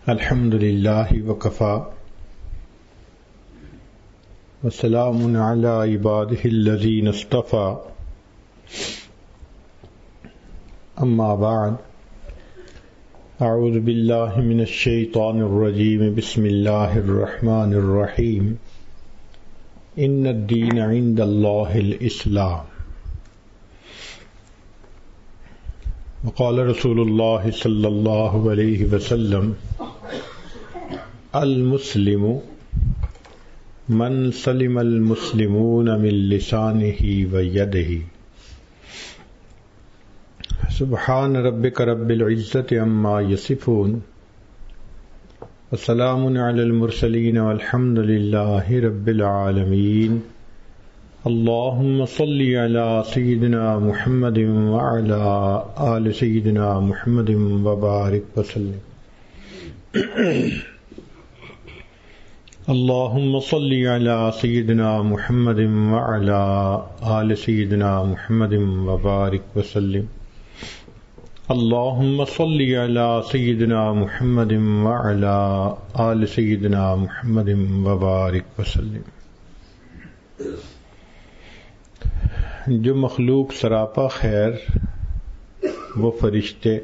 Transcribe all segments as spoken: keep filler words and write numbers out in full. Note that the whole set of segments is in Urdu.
الحمد للہ وکفی وسلام علی عبادہ الذین اصطفی اما بعد اعوذ باللہ من الشیطان الرجیم بسم اللہ الرحمن الرحیم ان الدین عند اللہ الاسلام وقال رسول اللہ صلی اللہ علیہ وسلم المسلم من سلم المسلمون من لسانه ويده سبحان ربك رب العزة عما يصفون وسلام على المرسلين والحمد لله رب العالمين اللهم صل على سيدنا محمد وعلى آل سيدنا محمد وبارك وسلم اللهم صل على سيدنا محمد وعلى آل سيدنا محمد وبارك وسلم اللهم صل على سيدنا محمد وعلى آل سيدنا محمد وبارك وسلم. جو مخلوق سراپا خیر وہ فرشتے،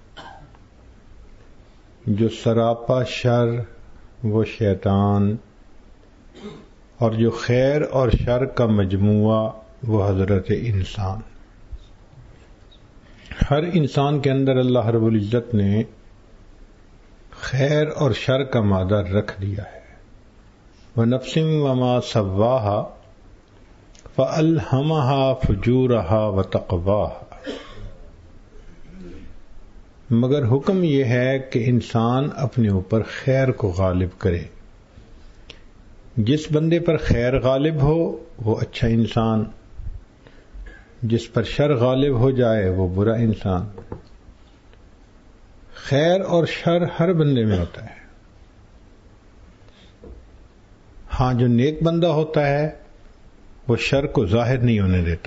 جو سراپا شر وہ شیطان، اور جو خیر اور شر کا مجموعہ وہ حضرت انسان. ہر انسان کے اندر اللہ رب العزت نے خیر اور شر کا مادہ رکھ دیا ہے. وَنَفْسٍ وَمَا سَوَّاهَا فَأَلْهَمَهَا فُجُورَهَا وَتَقْوَاهَا. مگر حکم یہ ہے کہ انسان اپنے اوپر خیر کو غالب کرے. جس بندے پر خیر غالب ہو وہ اچھا انسان، جس پر شر غالب ہو جائے وہ برا انسان. خیر اور شر ہر بندے میں ہوتا ہے. ہاں جو نیک بندہ ہوتا ہے وہ شر کو ظاہر نہیں ہونے دیتا،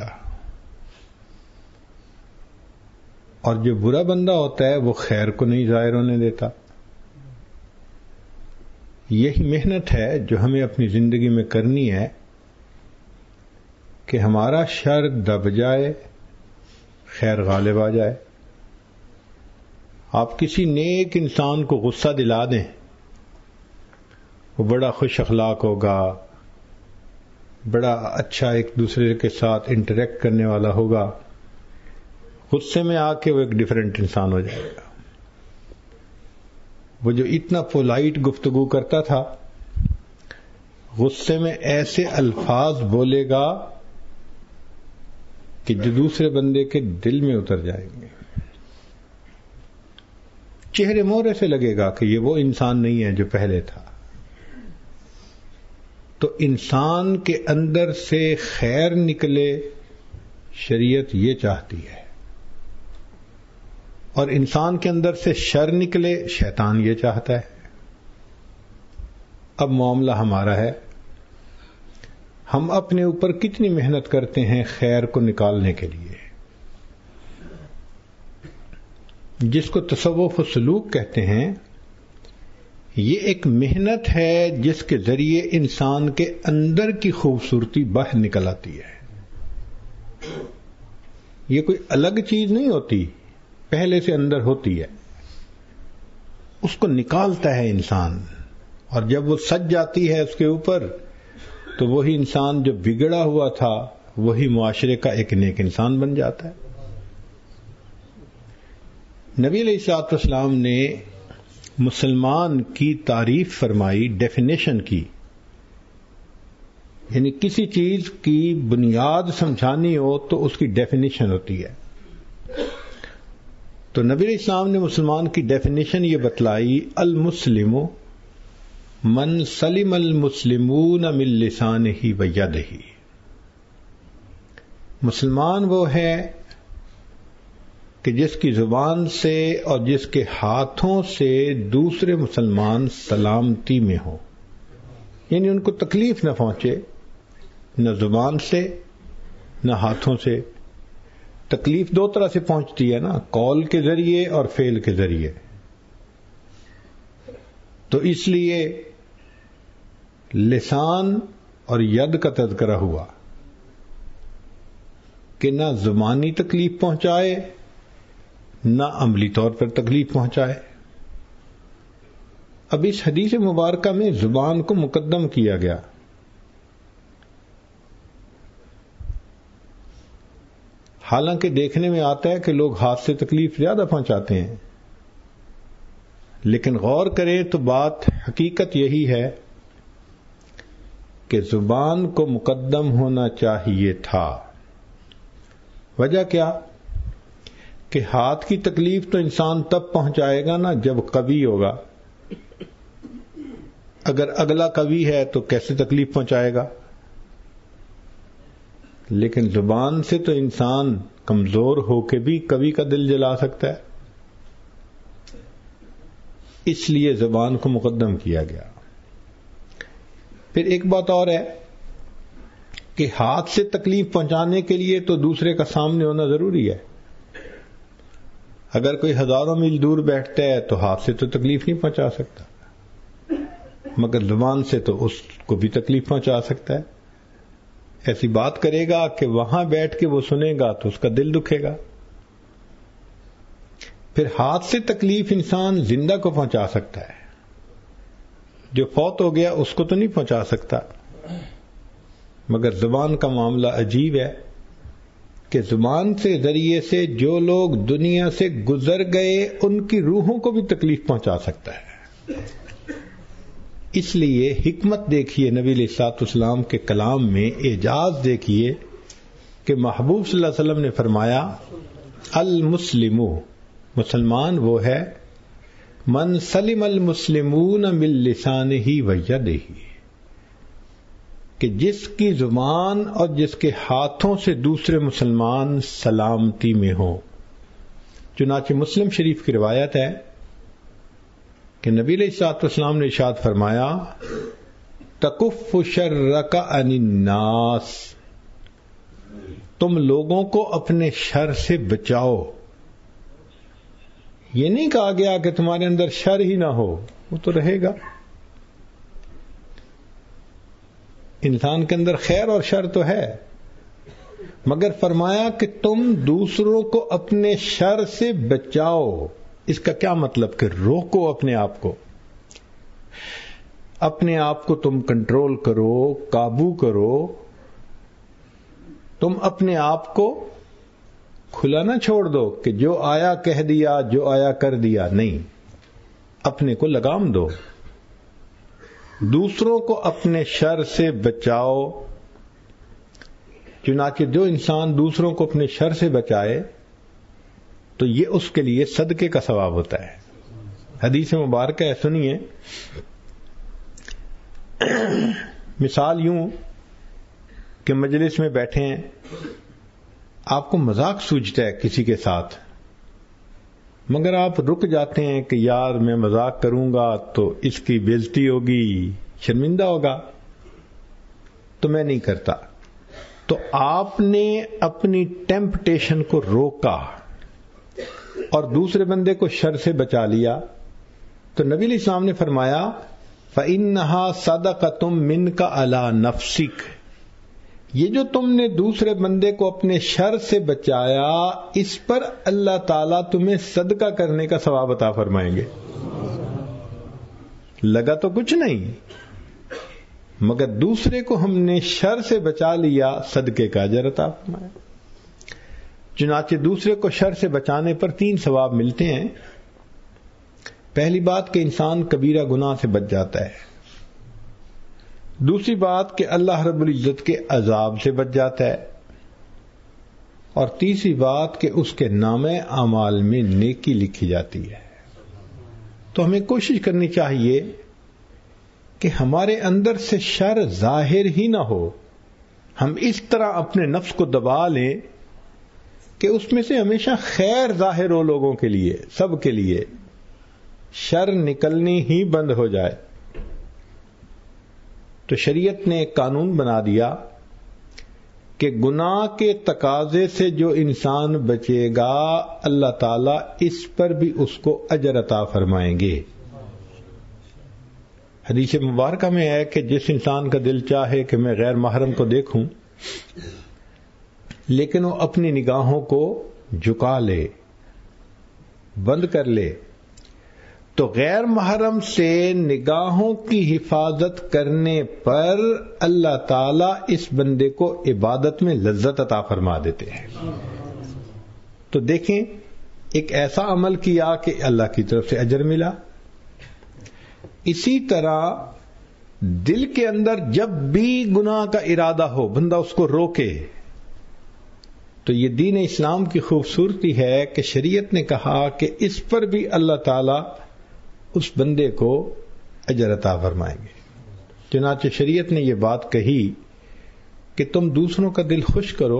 اور جو برا بندہ ہوتا ہے وہ خیر کو نہیں ظاہر ہونے دیتا. یہی محنت ہے جو ہمیں اپنی زندگی میں کرنی ہے کہ ہمارا شر دب جائے، خیر غالب آ جائے. آپ کسی نیک انسان کو غصہ دلا دیں، وہ بڑا خوش اخلاق ہوگا، بڑا اچھا ایک دوسرے کے ساتھ انٹریکٹ کرنے والا ہوگا، غصے میں آ کے وہ ایک ڈیفرنٹ انسان ہو جائے گا. وہ جو اتنا پولائٹ گفتگو کرتا تھا غصے میں ایسے الفاظ بولے گا کہ جو دوسرے بندے کے دل میں اتر جائیں گے. چہرے مہرے سے لگے گا کہ یہ وہ انسان نہیں ہے جو پہلے تھا. تو انسان کے اندر سے خیر نکلے شریعت یہ چاہتی ہے، اور انسان کے اندر سے شر نکلے شیطان یہ چاہتا ہے. اب معاملہ ہمارا ہے، ہم اپنے اوپر کتنی محنت کرتے ہیں خیر کو نکالنے کے لیے. جس کو تصوف و سلوک کہتے ہیں، یہ ایک محنت ہے جس کے ذریعے انسان کے اندر کی خوبصورتی باہر نکل آتی ہے. یہ کوئی الگ چیز نہیں ہوتی، پہلے سے اندر ہوتی ہے. اس کو نکالتا ہے انسان، اور جب وہ سج جاتی ہے اس کے اوپر تو وہی انسان جو بگڑا ہوا تھا وہی معاشرے کا ایک نیک انسان بن جاتا ہے. نبی علیہ الصلوۃ والسلام نے مسلمان کی تعریف فرمائی، ڈیفینیشن کی، یعنی کسی چیز کی بنیاد سمجھانی ہو تو اس کی ڈیفینیشن ہوتی ہے. تو نبی علیہ السلام نے مسلمان کی ڈیفینیشن یہ بتلائی، المسلم من سلم المسلمون من لسانہ ویدہ. مسلمان وہ ہے کہ جس کی زبان سے اور جس کے ہاتھوں سے دوسرے مسلمان سلامتی میں ہو، یعنی ان کو تکلیف نہ پہنچے، نہ زبان سے نہ ہاتھوں سے. تکلیف دو طرح سے پہنچتی ہے نا، قول کے ذریعے اور فعل کے ذریعے. تو اس لیے لسان اور ید کا تذکرہ ہوا کہ نہ زبانی تکلیف پہنچائے نہ عملی طور پر تکلیف پہنچائے. اب اس حدیث مبارکہ میں زبان کو مقدم کیا گیا. حالانکہ دیکھنے میں آتا ہے کہ لوگ ہاتھ سے تکلیف زیادہ پہنچاتے ہیں، لیکن غور کریں تو بات حقیقت یہی ہے کہ زبان کو مقدم ہونا چاہیے تھا. وجہ کیا؟ کہ ہاتھ کی تکلیف تو انسان تب پہنچائے گا نا جب قوی ہوگا. اگر اگلا قوی ہے تو کیسے تکلیف پہنچائے گا؟ لیکن زبان سے تو انسان کمزور ہو کے بھی قوی کا دل جلا سکتا ہے. اس لیے زبان کو مقدم کیا گیا. پھر ایک بات اور ہے کہ ہاتھ سے تکلیف پہنچانے کے لیے تو دوسرے کا سامنے ہونا ضروری ہے. اگر کوئی ہزاروں میل دور بیٹھتا ہے تو ہاتھ سے تو تکلیف نہیں پہنچا سکتا، مگر زبان سے تو اس کو بھی تکلیف پہنچا سکتا ہے. ایسی بات کرے گا کہ وہاں بیٹھ کے وہ سنے گا تو اس کا دل دکھے گا. پھر ہاتھ سے تکلیف انسان زندہ کو پہنچا سکتا ہے، جو فوت ہو گیا اس کو تو نہیں پہنچا سکتا. مگر زبان کا معاملہ عجیب ہے کہ زبان سے ذریعے سے جو لوگ دنیا سے گزر گئے ان کی روحوں کو بھی تکلیف پہنچا سکتا ہے. اس لیے حکمت دیکھیے نبی علیہ الصلوۃ والسلام کے کلام میں، اعجاز دیکھیے کہ محبوب صلی اللہ علیہ وسلم نے فرمایا المسلم، مسلمان وہ ہے من سلم المسلمون من لسانہ ویدہ، کہ جس کی زبان اور جس کے ہاتھوں سے دوسرے مسلمان سلامتی میں ہو. چنانچہ مسلم شریف کی روایت ہے کہ نبی علیہ الصلوۃ والسلام نے ارشاد فرمایا تکف شرک عن الناس، تم لوگوں کو اپنے شر سے بچاؤ. یہ نہیں کہا گیا کہ تمہارے اندر شر ہی نہ ہو، وہ تو رہے گا. انسان کے اندر خیر اور شر تو ہے، مگر فرمایا کہ تم دوسروں کو اپنے شر سے بچاؤ. اس کا کیا مطلب؟ کہ روکو اپنے آپ کو، اپنے آپ کو تم کنٹرول کرو، قابو کرو. تم اپنے آپ کو کھلا نہ چھوڑ دو کہ جو آیا کہہ دیا، جو آیا کر دیا. نہیں، اپنے کو لگام دو، دوسروں کو اپنے شر سے بچاؤ. چنانچہ جو انسان دوسروں کو اپنے شر سے بچائے تو یہ اس کے لیے صدقے کا ثواب ہوتا ہے. حدیث مبارکہ ہے، سنیے. مثال یوں کہ مجلس میں بیٹھے ہیں، آپ کو مذاق سوجتا ہے کسی کے ساتھ، مگر آپ رک جاتے ہیں کہ یار میں مذاق کروں گا تو اس کی بے عزتی ہوگی، شرمندہ ہوگا، تو میں نہیں کرتا. تو آپ نے اپنی ٹیمپٹیشن کو روکا اور دوسرے بندے کو شر سے بچا لیا. تو نبی علیہ السلام نے فرمایا فَإِنَّهَا صَدَقَةٌ مِّنْكَ عَلَى نَفْسِكَ، یہ جو تم نے دوسرے بندے کو اپنے شر سے بچایا، اس پر اللہ تعالیٰ تمہیں صدقہ کرنے کا ثواب عطا فرمائیں گے. لگا تو کچھ نہیں، مگر دوسرے کو ہم نے شر سے بچا لیا، صدقے کا اجر عطا فرمایا. چنانچہ دوسرے کو شر سے بچانے پر تین ثواب ملتے ہیں. پہلی بات کہ انسان کبیرہ گناہ سے بچ جاتا ہے. دوسری بات کہ اللہ رب العزت کے عذاب سے بچ جاتا ہے. اور تیسری بات کہ اس کے نامہ اعمال میں نیکی لکھی جاتی ہے. تو ہمیں کوشش کرنی چاہیے کہ ہمارے اندر سے شر ظاہر ہی نہ ہو. ہم اس طرح اپنے نفس کو دبا لیں کہ اس میں سے ہمیشہ خیر ظاہر ہو لوگوں کے لیے، سب کے لیے، شر نکلنی ہی بند ہو جائے. تو شریعت نے ایک قانون بنا دیا کہ گناہ کے تقاضے سے جو انسان بچے گا اللہ تعالیٰ اس پر بھی اس کو اجر عطا فرمائیں گے. حدیث مبارکہ میں ہے کہ جس انسان کا دل چاہے کہ میں غیر محرم کو دیکھوں لیکن وہ اپنی نگاہوں کو جھکا لے، بند کر لے، تو غیر محرم سے نگاہوں کی حفاظت کرنے پر اللہ تعالی اس بندے کو عبادت میں لذت عطا فرما دیتے ہیں۔ تو دیکھیں، ایک ایسا عمل کیا کہ اللہ کی طرف سے اجر ملا۔ اسی طرح دل کے اندر جب بھی گناہ کا ارادہ ہو، بندہ اس کو روکے، تو یہ دین اسلام کی خوبصورتی ہے کہ شریعت نے کہا کہ اس پر بھی اللہ تعالی اس بندے کو اجر عطا فرمائیں گے۔ چنانچہ شریعت نے یہ بات کہی کہ تم دوسروں کا دل خوش کرو،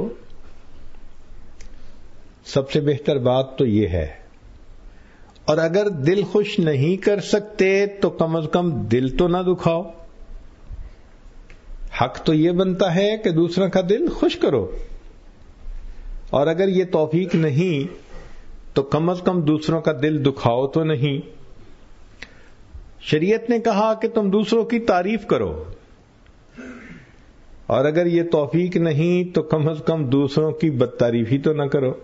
سب سے بہتر بات تو یہ ہے، اور اگر دل خوش نہیں کر سکتے تو کم از کم دل تو نہ دکھاؤ۔ حق تو یہ بنتا ہے کہ دوسروں کا دل خوش کرو، اور اگر یہ توفیق نہیں تو کم از کم دوسروں کا دل دکھاؤ تو نہیں۔ شریعت نے کہا کہ تم دوسروں کی تعریف کرو، اور اگر یہ توفیق نہیں تو کم از کم دوسروں کی بد تعریفی تو نہ کرو۔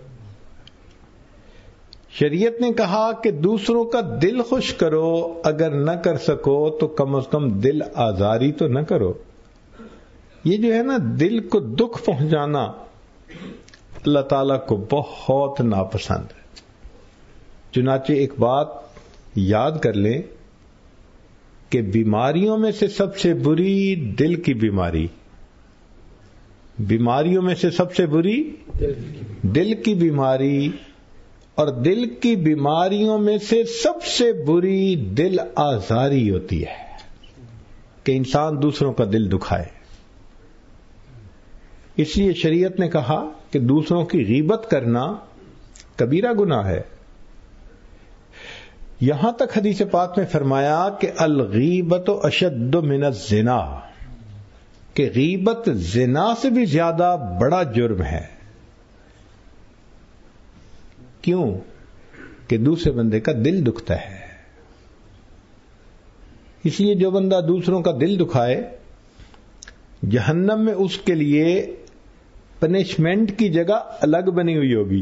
شریعت نے کہا کہ دوسروں کا دل خوش کرو، اگر نہ کر سکو تو کم از کم دل آزاری تو نہ کرو۔ یہ جو ہے نا دل کو دکھ پہنچانا اللہ تعالیٰ کو بہت ناپسند ہے۔ چنانچہ ایک بات یاد کر لیں کہ بیماریوں میں سے سب سے بری دل کی بیماری، بیماریوں میں سے سب سے بری دل کی بیماری، اور دل کی بیماریوں میں سے سب سے بری دل آزاری ہوتی ہے کہ انسان دوسروں کا دل دکھائے۔ اس لیے شریعت نے کہا کہ دوسروں کی غیبت کرنا کبیرہ گناہ ہے۔ یہاں تک حدیث پاک میں فرمایا کہ الغیبت اشد من الزنا، کہ غیبت زنا سے بھی زیادہ بڑا جرم ہے۔ کیوں؟ کہ دوسرے بندے کا دل دکھتا ہے۔ اس لیے جو بندہ دوسروں کا دل دکھائے، جہنم میں اس کے لیے پنشمنٹ کی جگہ الگ بنی ہوئی ہوگی۔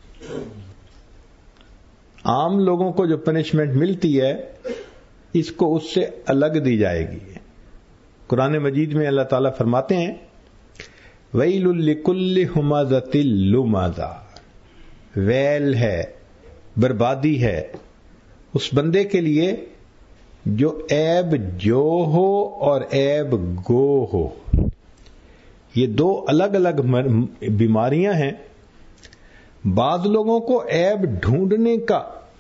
عام لوگوں کو جو پنشمنٹ ملتی ہے اس کو اس سے الگ دی جائے گی۔ قرآن مجید میں اللہ تعالیٰ فرماتے ہیں وَيْلٌ لِكُلِّ ہُمَزَةٍ لُمَزَةٍ، ویل ہے، بربادی ہے اس بندے کے لیے جو عیب جو ہو اور عیب گو ہو۔ یہ دو الگ الگ بیماریاں ہیں۔ بعض لوگوں کو عیب ڈھونڈنے کا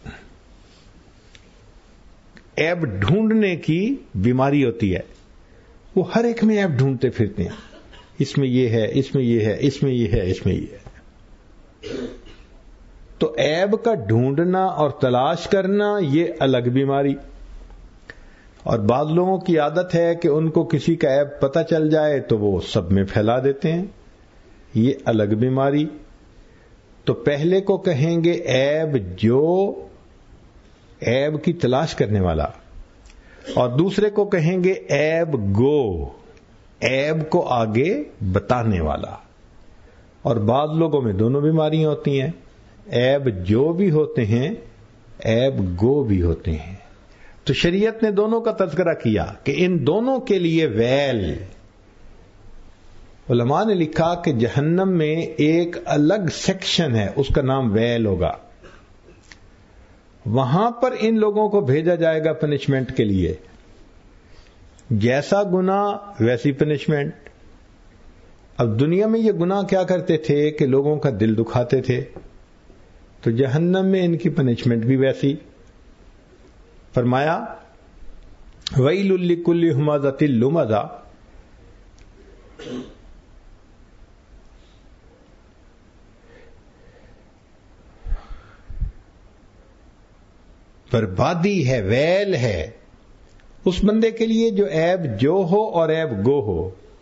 عیب ڈھونڈنے کی بیماری ہوتی ہے، وہ ہر ایک میں عیب ڈھونڈتے پھرتے ہیں، اس میں یہ ہے، اس میں یہ ہے، اس میں یہ ہے، اس میں یہ ہے۔ تو عیب کا ڈھونڈنا اور تلاش کرنا یہ الگ بیماری۔ اور بعض لوگوں کی عادت ہے کہ ان کو کسی کا عیب پتہ چل جائے تو وہ سب میں پھیلا دیتے ہیں، یہ الگ بیماری۔ تو پہلے کو کہیں گے عیب جو، عیب کی تلاش کرنے والا، اور دوسرے کو کہیں گے عیب گو، عیب کو آگے بتانے والا۔ اور بعض لوگوں میں دونوں بیماریاں ہوتی ہیں، عیب جو بھی ہوتے ہیں، عیب گو بھی ہوتے ہیں۔ تو شریعت نے دونوں کا تذکرہ کیا کہ ان دونوں کے لیے ویل۔ علماء نے لکھا کہ جہنم میں ایک الگ سیکشن ہے، اس کا نام ویل ہوگا۔ وہاں پر ان لوگوں کو بھیجا جائے گا پنشمنٹ کے لیے، جیسا گناہ ویسی پنشمنٹ۔ اب دنیا میں یہ گناہ کیا کرتے تھے کہ لوگوں کا دل دکھاتے تھے، تو جہنم میں ان کی پنشمنٹ بھی ویسی۔ فرمایا وَيْلٌ لِكُلِّ ہُمَزَةٍ لُمَزَةٍ، بربادی ہے، ویل ہے اس بندے کے لیے جو عیب جو ہو اور عیب گو ہو۔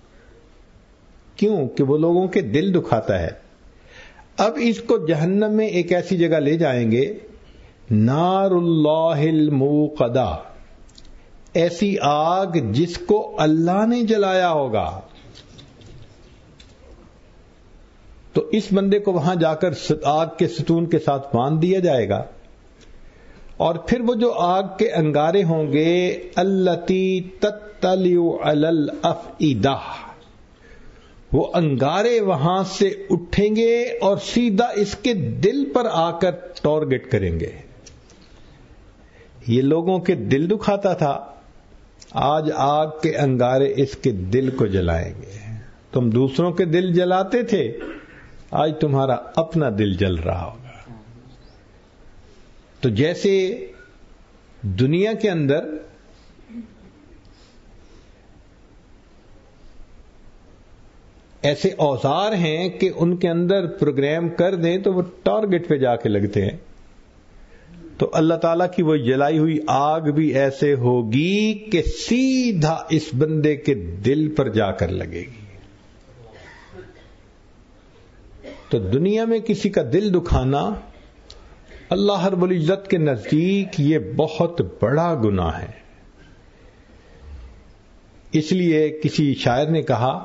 کیوں؟ کہ وہ لوگوں کے دل دکھاتا ہے۔ اب اس کو جہنم میں ایک ایسی جگہ لے جائیں گے، نار اللہ الموقدہ، ایسی آگ جس کو اللہ نے جلایا ہوگا، تو اس بندے کو وہاں جا کر آگ کے ستون کے ساتھ باندھ دیا جائے گا، اور پھر وہ جو آگ کے انگارے ہوں گے التی تطلع علی الافئدہ، وہ انگارے وہاں سے اٹھیں گے اور سیدھا اس کے دل پر آ کر ٹارگٹ کریں گے. یہ لوگوں کے دل دکھاتا تھا، آج آگ کے انگارے اس کے دل کو جلائیں گے. تم دوسروں کے دل جلاتے تھے، آج تمہارا اپنا دل جل رہا ہوگا. تو جیسے دنیا کے اندر ایسے اوزار ہیں کہ ان کے اندر پروگرام کر دیں تو وہ ٹارگٹ پہ جا کے لگتے ہیں، تو اللہ تعالیٰ کی وہ جلائی ہوئی آگ بھی ایسے ہوگی کہ سیدھا اس بندے کے دل پر جا کر لگے گی. تو دنیا میں کسی کا دل دکھانا اللہ رب العزت کے نزدیک یہ بہت بڑا گناہ ہے. اس لیے کسی شاعر نے کہا،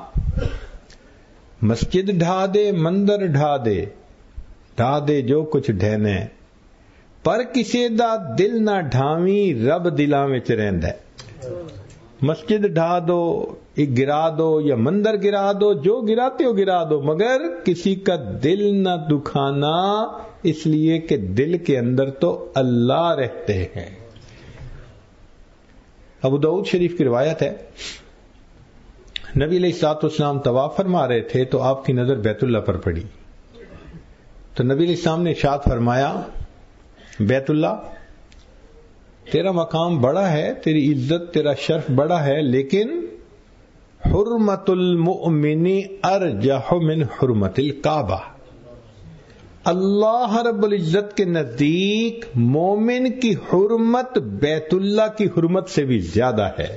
مسجد ڈھا دے مندر ڈھا دے، ڈھا دے جو کچھ ڈھینے، پر کسے دا دل نہ ڈھاویں رب دلاں وچ رہندا ہے. مسجد ڈھا دو، ایک گرا دو یا مندر گرا دو، جو گراتے ہو گرا دو، مگر کسی کا دل نہ دکھانا، اس لیے کہ دل کے اندر تو اللہ رہتے ہیں. ابو داؤد شریف کی روایت ہے، نبی علیہ الصلوۃ والسلام طواف فرما رہے تھے تو آپ کی نظر بیت اللہ پر پڑی، تو نبی علیہ السلام نے ارشاد فرمایا، بیت اللہ تیرا مقام بڑا ہے، تیری عزت تیرا شرف بڑا ہے، لیکن حرمت المؤمن ارجح من حرمت الکعبہ. اللہ رب العزت کے نزدیک مومن کی حرمت بیت اللہ کی حرمت سے بھی زیادہ ہے.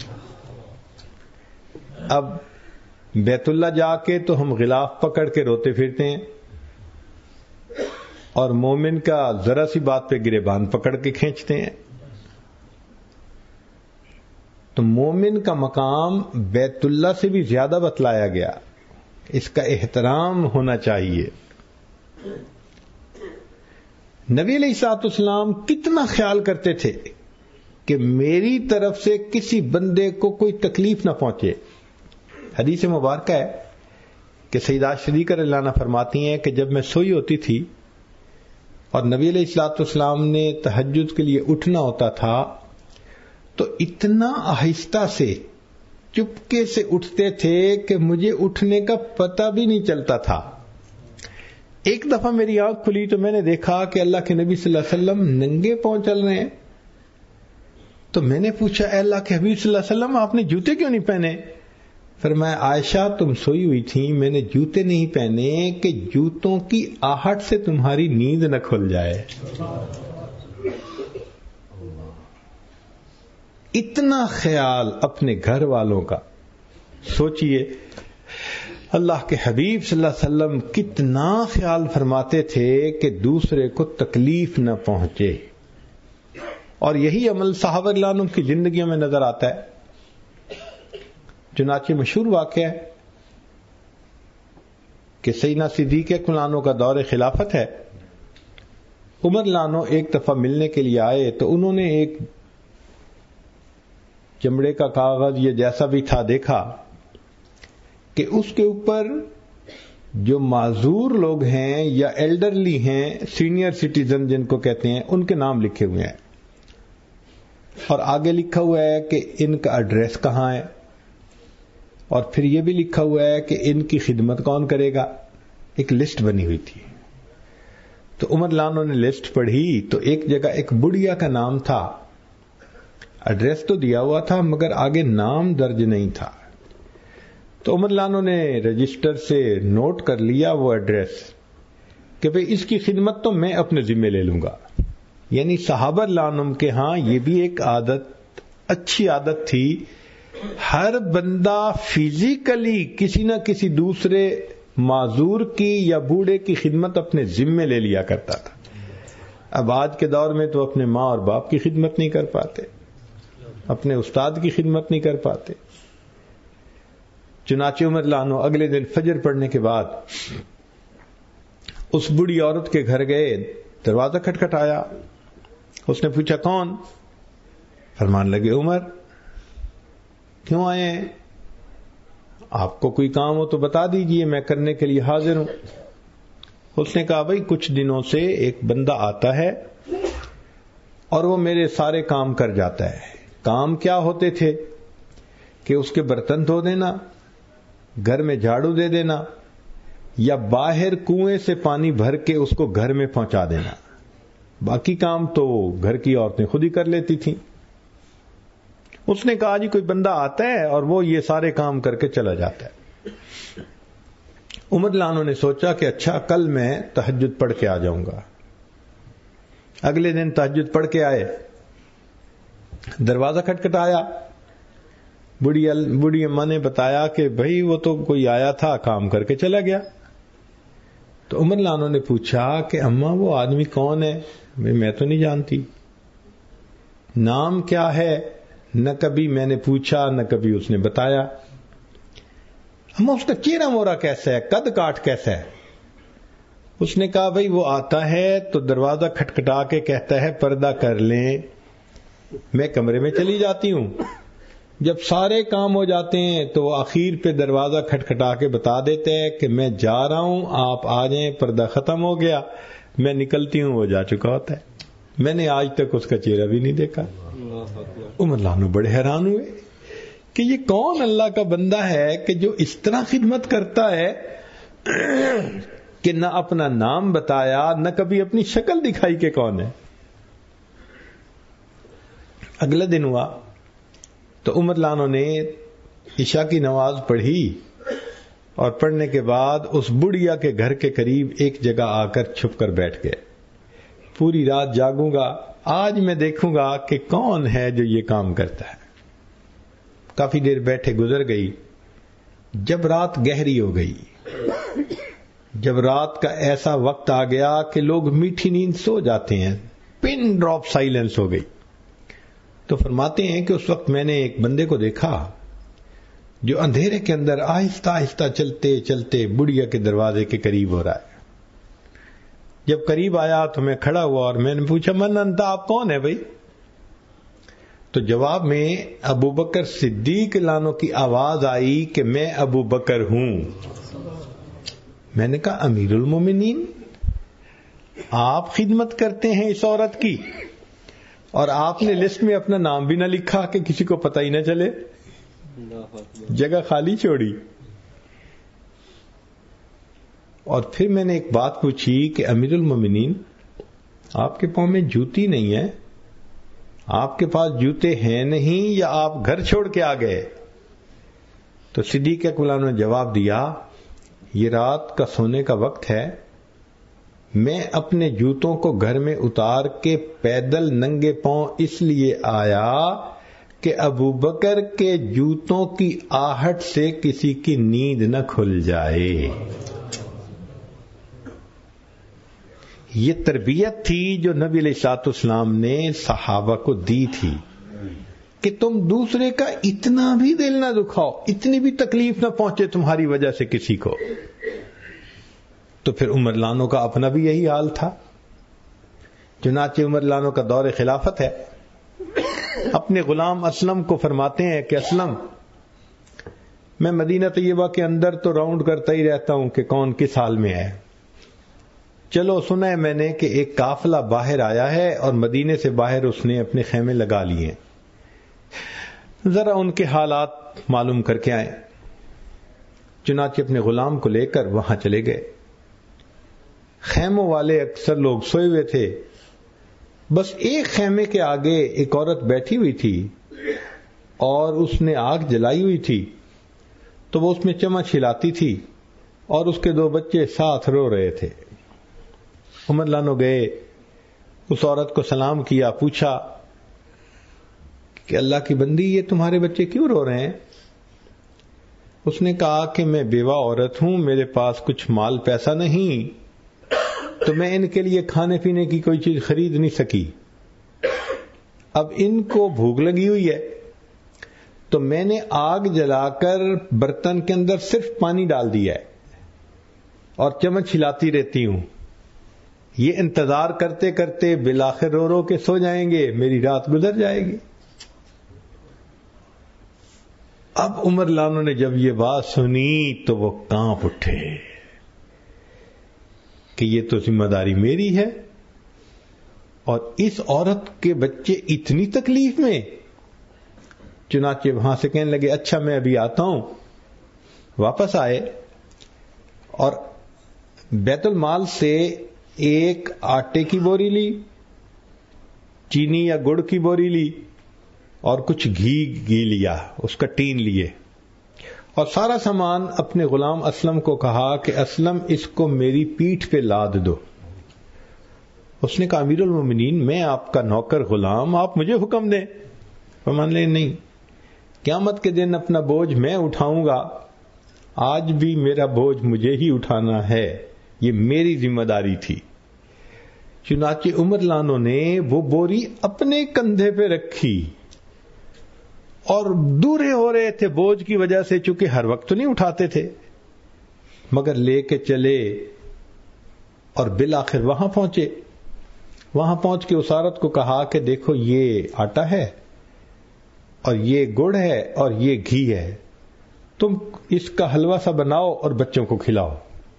اب بیت اللہ جا کے تو ہم غلاف پکڑ کے روتے پھرتے ہیں، اور مومن کا ذرا سی بات پہ گریبان پکڑ کے کھینچتے ہیں. تو مومن کا مقام بیت اللہ سے بھی زیادہ بتلایا گیا، اس کا احترام ہونا چاہیے. نبی علیہ الصلوۃ والسلام کتنا خیال کرتے تھے کہ میری طرف سے کسی بندے کو کوئی تکلیف نہ پہنچے. حدیث مبارکہ ہے کہ سیدہ صدیقہ رضی اللہ عنہا فرماتی ہیں کہ جب میں سوئی ہوتی تھی اور نبی علیہ الصلوۃ والسلام نے تہجد کے لیے اٹھنا ہوتا تھا تو اتنا آہستہ سے چپکے سے اٹھتے تھے کہ مجھے اٹھنے کا پتہ بھی نہیں چلتا تھا. ایک دفعہ میری آنکھ کھلی تو میں نے دیکھا کہ اللہ کے نبی صلی اللہ علیہ وسلم ننگے پاؤں چل رہے ہیں. تو میں نے پوچھا، اے اللہ کے حبیب صلی اللہ علیہ وسلم آپ نے جوتے کیوں نہیں پہنے؟ فرمایا، عائشہ تم سوئی ہوئی تھی، میں نے جوتے نہیں پہنے کہ جوتوں کی آہٹ سے تمہاری نیند نہ کھل جائے. اتنا خیال اپنے گھر والوں کا. سوچئے اللہ کے حبیب صلی اللہ علیہ وسلم کتنا خیال فرماتے تھے کہ دوسرے کو تکلیف نہ پہنچے. اور یہی عمل صحابہ رضی اللہ عنہم کی زندگیوں میں نظر آتا ہے. چنانچہ مشہور واقعہ ہے کہ سیدنا صدیق اکبر عنہ کا دور خلافت ہے. عمر لانو ایک دفعہ ملنے کے لیے آئے تو انہوں نے ایک چمڑے کا کاغذ یا جیسا بھی تھا دیکھا کہ اس کے اوپر جو معذور لوگ ہیں یا ایلڈرلی ہیں، سینئر سٹیزن جن کو کہتے ہیں، ان کے نام لکھے ہوئے ہیں، اور آگے لکھا ہوا ہے کہ ان کا ایڈریس کہاں ہے، اور پھر یہ بھی لکھا ہوا ہے کہ ان کی خدمت کون کرے گا. ایک لسٹ بنی ہوئی تھی. تو عمر لانو نے لسٹ پڑھی تو ایک جگہ ایک بڑھیا کا نام تھا، ایڈریس تو دیا ہوا تھا مگر آگے نام درج نہیں تھا. تو عمر لانو نے رجسٹر سے نوٹ کر لیا وہ ایڈریس کہ بھئی اس کی خدمت تو میں اپنے ذمہ لے لوں گا. یعنی صحابہ لانم کے ہاں یہ بھی ایک عادت، اچھی عادت تھی، ہر بندہ فزیکلی کسی نہ کسی دوسرے معذور کی یا بوڑھے کی خدمت اپنے ذمہ لے لیا کرتا تھا. اب آج کے دور میں تو اپنے ماں اور باپ کی خدمت نہیں کر پاتے. اپنے استاد کی خدمت نہیں کر پاتے. چنانچہ عمر رضی اللہ عنہ اگلے دن فجر پڑھنے کے بعد اس بوڑھی عورت کے گھر گئے. دروازہ کھٹکھٹایا. اس نے پوچھا کون؟ فرمان لگے عمر. کیوں آئے ہیں؟ آپ کو کوئی کام ہو تو بتا دیجئے، میں کرنے کے لیے حاضر ہوں. اس نے کہا بھائی کچھ دنوں سے ایک بندہ آتا ہے اور وہ میرے سارے کام کر جاتا ہے. کام کیا ہوتے تھے کہ اس کے برتن دھو دینا، گھر میں جھاڑو دے دینا، یا باہر کنویں سے پانی بھر کے اس کو گھر میں پہنچا دینا. باقی کام تو گھر کی عورتیں خود ہی کر لیتی تھیں. اس نے کہا جی کوئی بندہ آتا ہے اور وہ یہ سارے کام کر کے چلا جاتا ہے. عمر رضی اللہ عنہ نے سوچا کہ اچھا کل میں تہجد پڑھ کے آ جاؤں گا. اگلے دن تہجد پڑھ کے آئے. دروازہ کھٹکھٹایا. بڑی بڑی اماں نے بتایا کہ بھائی وہ تو کوئی آیا تھا کام کر کے چلا گیا. تو عمر رضی اللہ عنہ نے پوچھا کہ اماں وہ آدمی کون ہے؟ میں تو نہیں جانتی. نام کیا ہے؟ نہ کبھی میں نے پوچھا نہ کبھی اس نے بتایا. اماں اس کا چہرہ مورا کیسا ہے، قد کاٹ کیسا ہے؟ اس نے کہا بھائی وہ آتا ہے تو دروازہ کھٹکھٹا کے کہتا ہے پردہ کر لیں، میں کمرے میں چلی جاتی ہوں. جب سارے کام ہو جاتے ہیں تو وہ آخر پہ دروازہ کھٹکھٹا کے بتا دیتے ہیں کہ میں جا رہا ہوں، آپ آ جائیں، پردہ ختم ہو گیا. میں نکلتی ہوں، وہ جا چکا ہوتا ہے. میں نے آج تک اس کا چہرہ بھی نہیں دیکھا. عمر رضی اللہ عنہ بڑے حیران ہوئے کہ یہ کون اللہ کا بندہ ہے کہ جو اس طرح خدمت کرتا ہے کہ نہ اپنا نام بتایا نہ کبھی اپنی شکل دکھائی کہ کون ہے. اگلا دن ہوا تو عمر رضی اللہ عنہ نے عشاء کی نماز پڑھی اور پڑھنے کے بعد اس بڑھیا کے گھر کے قریب ایک جگہ آ کر چھپ کر بیٹھ گئے. پوری رات جاگوں گا، آج میں دیکھوں گا کہ کون ہے جو یہ کام کرتا ہے. کافی دیر بیٹھے، گزر گئی. جب رات گہری ہو گئی، جب رات کا ایسا وقت آ گیا کہ لوگ میٹھی نیند سو جاتے ہیں، پن ڈراپ سائلنس ہو گئی، تو فرماتے ہیں کہ اس وقت میں نے ایک بندے کو دیکھا جو اندھیرے کے اندر آہستہ آہستہ چلتے چلتے بڑھیا کے دروازے کے قریب ہو رہا ہے. جب قریب آیا تو میں کھڑا ہوا اور میں نے پوچھا من انت، آپ کون ہے بھائی؟ تو جواب میں ابو بکر صدیق لانو کی آواز آئی کہ میں ابو بکر ہوں. میں نے کہا امیر المومنین، آپ خدمت کرتے ہیں اس عورت کی اور آپ نے لسٹ میں اپنا نام بھی نہ لکھا کہ کسی کو پتہ ہی نہ چلے، جگہ خالی چھوڑی. اور پھر میں نے ایک بات پوچھی کہ امیر المومنین آپ کے پاؤں میں جوتی نہیں ہے، آپ کے پاس جوتے ہیں نہیں یا آپ گھر چھوڑ کے آ گئے؟ تو صدیق اکبر نے جواب دیا یہ رات کا سونے کا وقت ہے، میں اپنے جوتوں کو گھر میں اتار کے پیدل ننگے پاؤں اس لیے آیا کہ ابو بکر کے جوتوں کی آہٹ سے کسی کی نیند نہ کھل جائے. یہ تربیت تھی جو نبی علیہ الصلوۃ والسلام نے صحابہ کو دی تھی کہ تم دوسرے کا اتنا بھی دل نہ دکھاؤ، اتنی بھی تکلیف نہ پہنچے تمہاری وجہ سے کسی کو. تو پھر عمر رضی اللہ عنہ کا اپنا بھی یہی حال تھا. چنانچہ عمر رضی اللہ عنہ کا دور خلافت ہے. اپنے غلام اسلم کو فرماتے ہیں کہ اسلم، میں مدینہ طیبہ کے اندر تو راؤنڈ کرتا ہی رہتا ہوں کہ کون کس حال میں ہے. چلو سنا ہے میں نے کہ ایک قافلہ باہر آیا ہے اور مدینے سے باہر اس نے اپنے خیمے لگا لیے، ذرا ان کے حالات معلوم کر کے آئیں. چنانچہ اپنے غلام کو لے کر وہاں چلے گئے. خیموں والے اکثر لوگ سوئے ہوئے تھے، بس ایک خیمے کے آگے ایک عورت بیٹھی ہوئی تھی اور اس نے آگ جلائی ہوئی تھی، تو وہ اس میں چمچ ہلاتی تھی اور اس کے دو بچے ساتھ رو رہے تھے. عمر رضی اللہ عنہ گئے، اس عورت کو سلام کیا، پوچھا کہ اللہ کی بندی یہ تمہارے بچے کیوں رو رہے ہیں؟ اس نے کہا کہ میں بیوہ عورت ہوں، میرے پاس کچھ مال پیسہ نہیں، تو میں ان کے لیے کھانے پینے کی کوئی چیز خرید نہیں سکی. اب ان کو بھوک لگی ہوئی ہے تو میں نے آگ جلا کر برتن کے اندر صرف پانی ڈال دیا ہے اور چمچ ہلاتی رہتی ہوں. یہ انتظار کرتے کرتے بالآخر رو رو کے سو جائیں گے, میری رات گزر جائے گی. اب عمر لانو نے جب یہ بات سنی تو وہ کانپ اٹھے کہ یہ تو ذمہ داری میری ہے, اور اس عورت کے بچے اتنی تکلیف میں. چنانچہ وہاں سے کہنے لگے اچھا میں ابھی آتا ہوں. واپس آئے اور بیت المال سے ایک آٹے کی بوری لی, چینی یا گڑ کی بوری لی, اور کچھ گھی گھی لیا, اس کا ٹین لیے, اور سارا سامان اپنے غلام اسلم کو کہا کہ اسلم اس کو میری پیٹھ پہ لاد دو. اس نے کہا امیر المومنین میں آپ کا نوکر غلام, آپ مجھے حکم دیں. فرمان لے نہیں, قیامت کے دن اپنا بوجھ میں اٹھاؤں گا, آج بھی میرا بوجھ مجھے ہی اٹھانا ہے, یہ میری ذمہ داری تھی. چنانچہ عمر لانو نے وہ بوری اپنے کندھے پہ رکھی, اور دورے ہو رہے تھے بوجھ کی وجہ سے, چونکہ ہر وقت تو نہیں اٹھاتے تھے, مگر لے کے چلے اور بالآخر وہاں پہنچے. وہاں پہنچ کے اس عورت کو کہا کہ دیکھو یہ آٹا ہے اور یہ گڑ ہے اور یہ گھی ہے, تم اس کا حلوہ سا بناؤ اور بچوں کو کھلاؤ.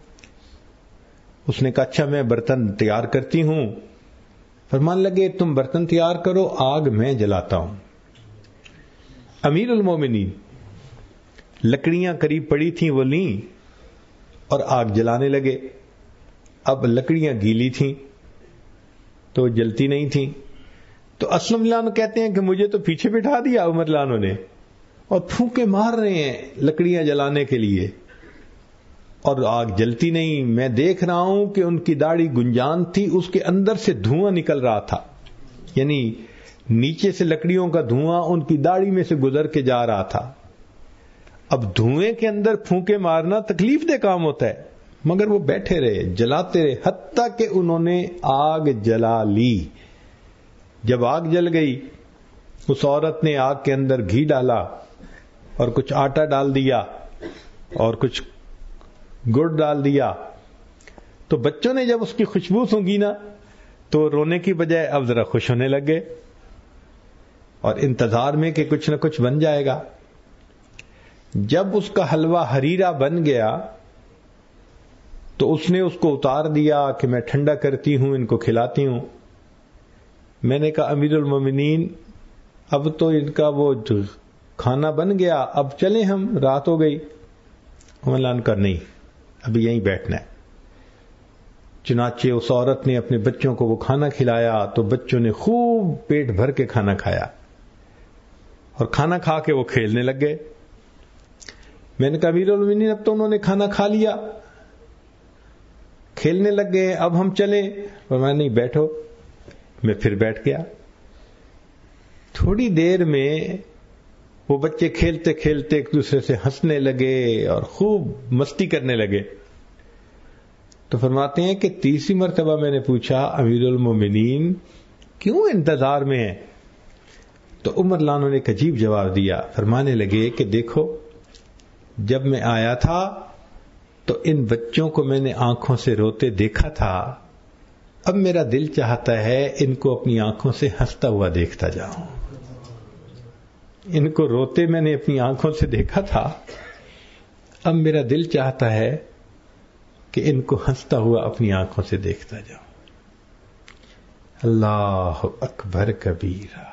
اس نے کہا اچھا میں برتن تیار کرتی ہوں. فرمان لگے تم برتن تیار کرو, آگ میں جلاتا ہوں. امیر المومنین لکڑیاں قریب پڑی تھیں وہ لیں اور آگ جلانے لگے. اب لکڑیاں گیلی تھیں تو جلتی نہیں تھیں, تو اسلم لانو کہتے ہیں کہ مجھے تو پیچھے بٹھا دیا عمر لانو نے, اور پھونکے مار رہے ہیں لکڑیاں جلانے کے لیے, اور آگ جلتی نہیں. میں دیکھ رہا ہوں کہ ان کی داڑھی گنجان تھی, اس کے اندر سے دھواں نکل رہا تھا, یعنی نیچے سے لکڑیوں کا دھواں ان کی داڑھی میں سے گزر کے جا رہا تھا. اب دھوئیں کے اندر پھونکے مارنا تکلیف دہ کام ہوتا ہے, مگر وہ بیٹھے رہے جلاتے رہے حتیٰ کہ انہوں نے آگ جلا لی. جب آگ جل گئی اس عورت نے آگ کے اندر گھی ڈالا اور کچھ آٹا ڈال دیا اور کچھ گڑ ڈال دیا, تو بچوں نے جب اس کی خوشبو سونگھی نا تو رونے کی بجائے اب ذرا خوش ہونے لگ گئے, اور انتظار میں کہ کچھ نہ کچھ بن جائے گا. جب اس کا حلوہ حریرہ بن گیا تو اس نے اس کو اتار دیا کہ میں ٹھنڈا کرتی ہوں, ان کو کھلاتی ہوں. میں نے کہا امیر المومنین اب تو ان کا وہ کھانا بن گیا, اب چلیں ہم, رات ہو گئی. عمران کر نہیں, ابھی یہیں بیٹھنا ہے. چنانچہ اس عورت نے اپنے بچوں کو وہ کھانا کھلایا تو بچوں نے خوب پیٹ بھر کے کھانا کھایا, اور کھانا کھا کے وہ کھیلنے لگ گئے. میں نے کہا امیر المومنین اب تو انہوں نے کھانا کھا لیا, کھیلنے لگ گئے, اب ہم چلیں. اور میں نہیں بیٹھو. میں پھر بیٹھ گیا. تھوڑی دیر میں وہ بچے کھیلتے کھیلتے ایک دوسرے سے ہنسنے لگے اور خوب مستی کرنے لگے. تو فرماتے ہیں کہ تیسری مرتبہ میں نے پوچھا امیر المومنین کیوں انتظار میں ہیں؟ تو عمر لانو نے ایک عجیب جواب دیا. فرمانے لگے کہ دیکھو جب میں آیا تھا تو ان بچوں کو میں نے آنکھوں سے روتے دیکھا تھا, اب میرا دل چاہتا ہے ان کو اپنی آنکھوں سے ہنستا ہوا دیکھتا جاؤں. ان کو روتے میں نے اپنی آنکھوں سے دیکھا تھا, اب میرا دل چاہتا ہے کہ ان کو ہنستا ہوا اپنی آنکھوں سے دیکھتا جاؤں. اللہ اکبر کبیرہ.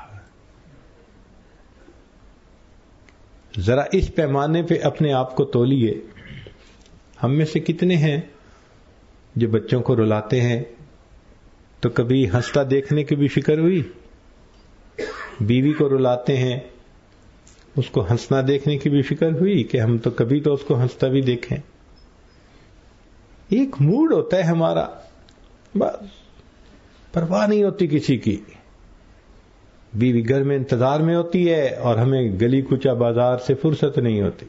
ذرا اس پیمانے پہ اپنے آپ کو تولیے. ہم میں سے کتنے ہیں جو بچوں کو رلاتے ہیں تو کبھی ہنستا دیکھنے کی بھی فکر ہوئی؟ بیوی کو رلاتے ہیں اس کو ہنسنا دیکھنے کی بھی فکر ہوئی کہ ہم تو کبھی تو اس کو ہنستا بھی دیکھیں؟ ایک موڈ ہوتا ہے ہمارا, بس پرواہ نہیں ہوتی کسی کی. بیوی گھر میں انتظار میں ہوتی ہے اور ہمیں گلی کوچا بازار سے فرصت نہیں ہوتی.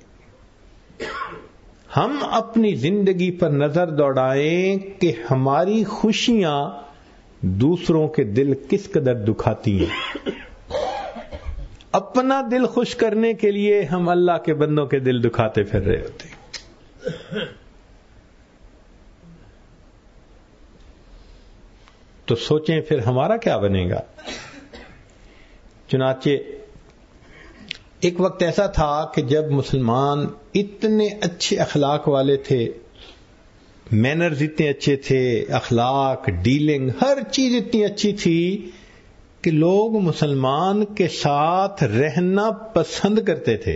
ہم اپنی زندگی پر نظر دوڑائیں کہ ہماری خوشیاں دوسروں کے دل کس قدر دکھاتی ہیں. اپنا دل خوش کرنے کے لیے ہم اللہ کے بندوں کے دل دکھاتے پھر رہے ہوتے ہیں. تو سوچیں پھر ہمارا کیا بنے گا. چنانچہ ایک وقت ایسا تھا کہ جب مسلمان اتنے اچھے اخلاق والے تھے، مینرز اتنے اچھے تھے، اخلاق، ڈیلنگ، ہر چیز اتنی اچھی تھی کہ لوگ مسلمان کے ساتھ رہنا پسند کرتے تھے.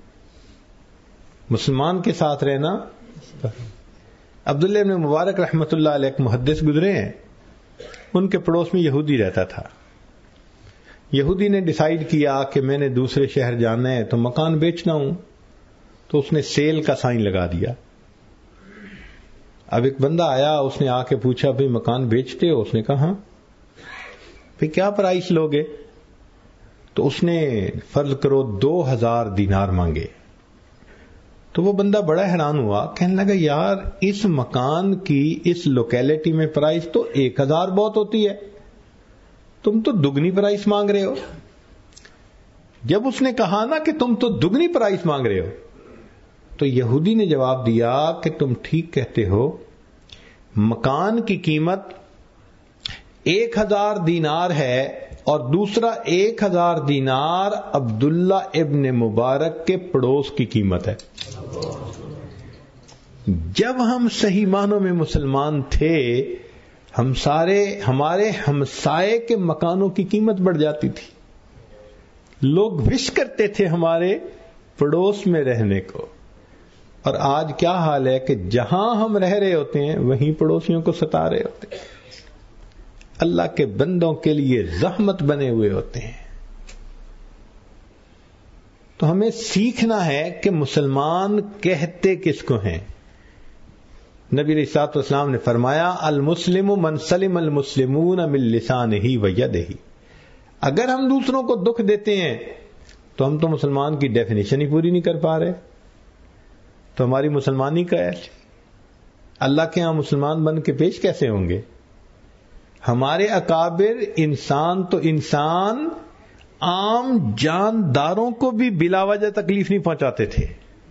مسلمان کے ساتھ رہنا. عبداللہ ابن مبارک رحمۃ اللہ علیہ ایک محدث گزرے ہیں، ان کے پڑوس میں یہودی رہتا تھا. یہودی نے ڈیسائیڈ کیا کہ میں نے دوسرے شہر جانا ہے تو مکان بیچنا ہوں، تو اس نے سیل کا سائن لگا دیا. اب ایک بندہ آیا، اس نے آ کے پوچھا بھئی مکان بیچتے ہو؟ اس نے کہا ہاں. پھر کیا پرائس لوگے؟ تو اس نے فرض کرو دو ہزار دینار مانگے. تو وہ بندہ بڑا حیران ہوا، کہنے لگا یار اس مکان کی اس لوکیلٹی میں پرائس تو ایک ہزار بہت ہوتی ہے، تم تو دگنی پرائس مانگ رہے ہو. جب اس نے کہا نا کہ تم تو دگنی پرائس مانگ رہے ہو، تو یہودی نے جواب دیا کہ تم ٹھیک کہتے ہو، مکان کی قیمت ایک ہزار دینار ہے اور دوسرا ایک ہزار دینار عبداللہ ابن مبارک کے پڑوس کی قیمت ہے. جب ہم صحیح معنوں میں مسلمان تھے، ہم سارے ہمارے ہمسائے کے مکانوں کی قیمت بڑھ جاتی تھی. لوگ وش کرتے تھے ہمارے پڑوس میں رہنے کو. اور آج کیا حال ہے کہ جہاں ہم رہ رہے ہوتے ہیں وہیں پڑوسیوں کو ستا رہے ہوتے ہیں. اللہ کے بندوں کے لیے زحمت بنے ہوئے ہوتے ہیں. تو ہمیں سیکھنا ہے کہ مسلمان کہتے کس کو ہیں. نبی علیہ الصلوۃ والسلام نے فرمایا المسلم من سلم المسلمون من لسانہ و یدہ. اگر ہم دوسروں کو دکھ دیتے ہیں تو ہم تو مسلمان کی ڈیفینیشن ہی پوری نہیں کر پا رہے. تو ہماری مسلمانی کا ہے. اللہ کے ہاں مسلمان بن کے پیش کیسے ہوں گے؟ ہمارے اکابر انسان تو انسان عام جانداروں کو بھی بلا وجہ تکلیف نہیں پہنچاتے تھے.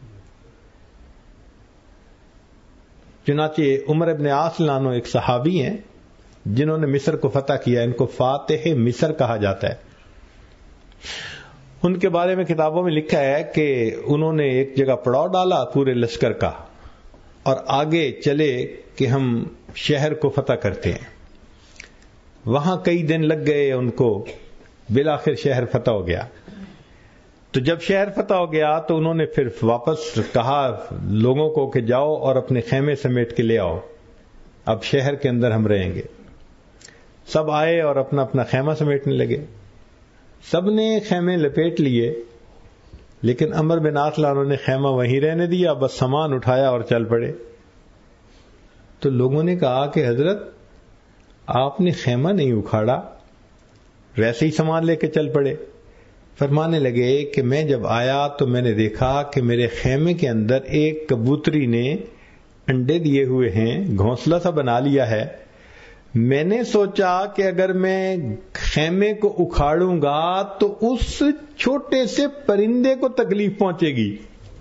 چنانچہ عمر ابن عاص لانو ایک صحابی ہیں جنہوں نے مصر کو فتح کیا، ان کو فاتح مصر کہا جاتا ہے. ان کے بارے میں کتابوں میں لکھا ہے کہ انہوں نے ایک جگہ پڑاؤ ڈالا پورے لشکر کا اور آگے چلے کہ ہم شہر کو فتح کرتے ہیں. وہاں کئی دن لگ گئے ان کو، بالآخر شہر فتح ہو گیا. تو جب شہر فتح ہو گیا تو انہوں نے پھر واپس کہا لوگوں کو کہ جاؤ اور اپنے خیمے سمیٹ کے لے آؤ، اب شہر کے اندر ہم رہیں گے. سب آئے اور اپنا اپنا خیمہ سمیٹنے لگے. سب نے خیمے لپیٹ لیے، لیکن عمر بن عاص لانو نے خیمہ وہیں رہنے دیا، بس سامان اٹھایا اور چل پڑے. تو لوگوں نے کہا کہ حضرت آپ نے خیمہ نہیں اکھاڑا، ویسے ہی سامان لے کے چل پڑے. فرمانے لگے کہ میں جب آیا تو میں نے دیکھا کہ میرے خیمے کے اندر ایک کبوتری نے انڈے دیے ہوئے ہیں، گھونسلہ سا بنا لیا ہے. میں نے سوچا کہ اگر میں خیمے کو اکھاڑوں گا تو اس چھوٹے سے پرندے کو تکلیف پہنچے گی،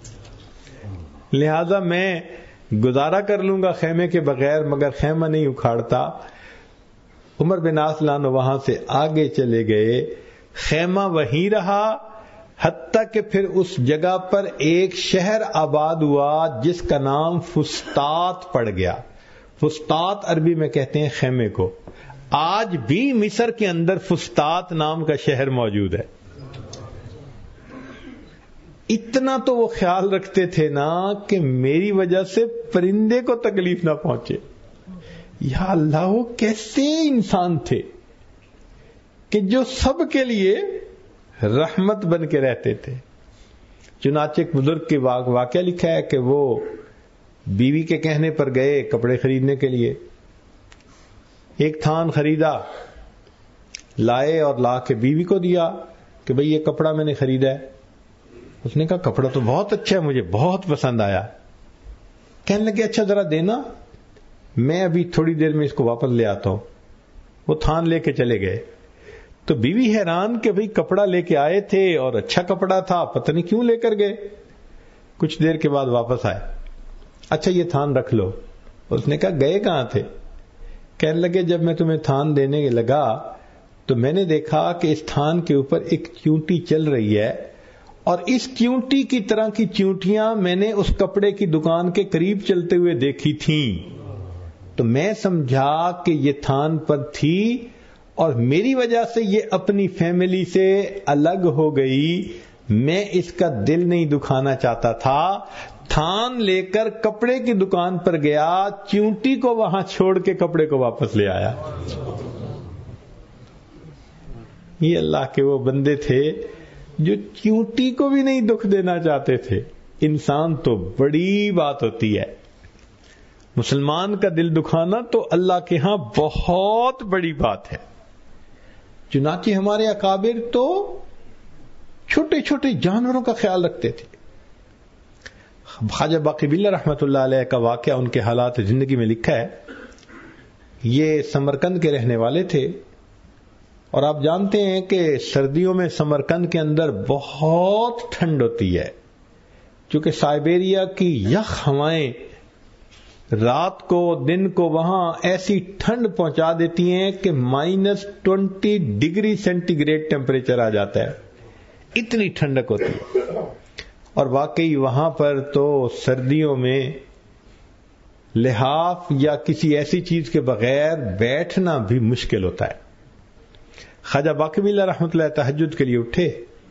لہذا میں گزارا کر لوں گا خیمے کے بغیر، مگر خیمہ نہیں اکھاڑتا. عمر بن عاص لانو وہاں سے آگے چلے گئے، خیمہ وہیں رہا، حتیٰ کہ پھر اس جگہ پر ایک شہر آباد ہوا جس کا نام فسطاط پڑ گیا. فسطاط عربی میں کہتے ہیں خیمے کو. آج بھی مصر کے اندر فسطاط نام کا شہر موجود ہے. اتنا تو وہ خیال رکھتے تھے نا کہ میری وجہ سے پرندے کو تکلیف نہ پہنچے. یا اللہ، وہ کیسے انسان تھے کہ جو سب کے لیے رحمت بن کے رہتے تھے. چنانچہ ایک بزرگ کے واقعہ لکھا ہے کہ وہ بیوی کے کہنے پر گئے کپڑے خریدنے کے لیے. ایک تھان خریدا، لائے اور لا کے بیوی کو دیا کہ بھئی یہ کپڑا میں نے خریدا ہے. اس نے کہا کپڑا تو بہت اچھا ہے، مجھے بہت پسند آیا. کہنے لگے اچھا ذرا دینا، میں ابھی تھوڑی دیر میں اس کو واپس لے آتا ہوں. وہ تھان لے کے چلے گئے تو بیوی حیران کہ بھئی کپڑا لے کے آئے تھے اور اچھا کپڑا تھا، پتہ نہیں کیوں لے کر گئے. کچھ دیر کے بعد واپس آئے. اچھا یہ تھان رکھ لو. اس نے کہا گئے کہاں تھے؟ کہنے لگے جب میں تمہیں تھان دینے لگا تو میں نے دیکھا کہ اس تھان کے اوپر ایک چیونٹی چل رہی ہے، اور اس چیونٹی کی طرح کی چیونٹیاں میں نے اس کپڑے کی دکان کے قریب چلتے ہوئے دیکھی تھیں، تو میں سمجھا کہ یہ تھان پر تھی اور میری وجہ سے یہ اپنی فیملی سے الگ ہو گئی. میں اس کا دل نہیں دکھانا چاہتا تھا. تھان لے کر کپڑے کی دکان پر گیا، چیونٹی کو وہاں چھوڑ کے کپڑے کو واپس لے آیا. یہ اللہ کے وہ بندے تھے جو چیونٹی کو بھی نہیں دکھ دینا چاہتے تھے. انسان تو بڑی بات ہوتی ہے، مسلمان کا دل دکھانا تو اللہ کے ہاں بہت بڑی بات ہے. چنانچہ ہمارے اکابر تو چھوٹے چھوٹے جانوروں کا خیال رکھتے تھے. خواجہ باقی باللہ رحمت اللہ علیہ کا واقعہ ان کے حالات زندگی میں لکھا ہے. یہ سمرقند کے رہنے والے تھے، اور آپ جانتے ہیں کہ سردیوں میں سمرقند کے اندر بہت ٹھنڈ ہوتی ہے، چونکہ سائبیریا کی یخ ہوائیں رات کو دن کو وہاں ایسی ٹھنڈ پہنچا دیتی ہیں کہ minus twenty degree centigrade temperature آ جاتا ہے. اتنی ٹھنڈک ہوتی ہے. اور واقعی وہاں پر تو سردیوں میں لحاف یا کسی ایسی چیز کے بغیر بیٹھنا بھی مشکل ہوتا ہے. خواجہ باقی باللہ رحمۃ اللہ تہجد کے لیے اٹھے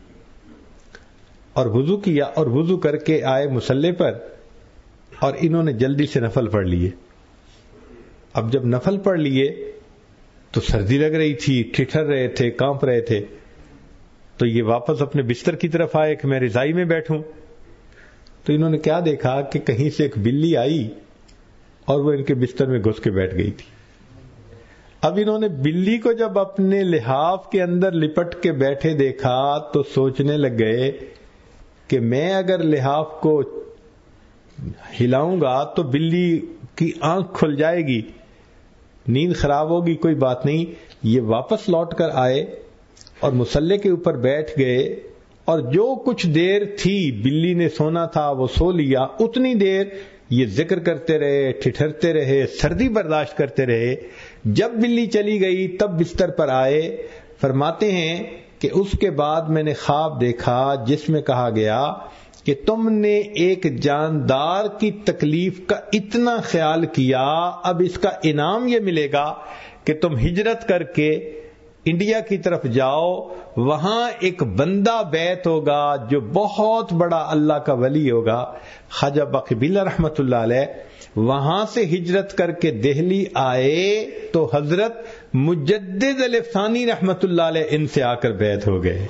اور وضو کیا، اور وضو کر کے آئے مصلی پر، اور انہوں نے جلدی سے نفل پڑھ لیے. اب جب نفل پڑھ لیے تو سردی لگ رہی تھی، ٹھٹھر رہے تھے، کانپ رہے تھے، تو یہ واپس اپنے بستر کی طرف آئے کہ میں رضائی میں بیٹھوں. تو انہوں نے کیا دیکھا کہ کہیں سے ایک بلی آئی اور وہ ان کے بستر میں گھس کے بیٹھ گئی تھی. اب انہوں نے بلی کو جب اپنے لحاف کے اندر لپٹ کے بیٹھے دیکھا تو سوچنے لگ گئے کہ میں اگر لحاف کو ہلاؤں گا تو بلی کی آنکھ کھل جائے گی، نیند خراب ہوگی. کوئی بات نہیں. یہ واپس لوٹ کر آئے اور مصلی کے اوپر بیٹھ گئے، اور جو کچھ دیر تھی بلی نے سونا تھا وہ سو لیا. اتنی دیر یہ ذکر کرتے رہے، ٹھٹھرتے رہے، سردی برداشت کرتے رہے. جب بلی چلی گئی تب بستر پر آئے. فرماتے ہیں کہ اس کے بعد میں نے خواب دیکھا جس میں کہا گیا کہ تم نے ایک جاندار کی تکلیف کا اتنا خیال کیا، اب اس کا انعام یہ ملے گا کہ تم ہجرت کر کے انڈیا کی طرف جاؤ، وہاں ایک بندہ بیت ہوگا جو بہت بڑا اللہ کا ولی ہوگا. خواجہ باقی باللہ رحمت اللہ علیہ وہاں سے ہجرت کر کے دہلی آئے تو حضرت مجدد الف ثانی رحمت اللہ علیہ ان سے آ کر بیعت ہو گئے.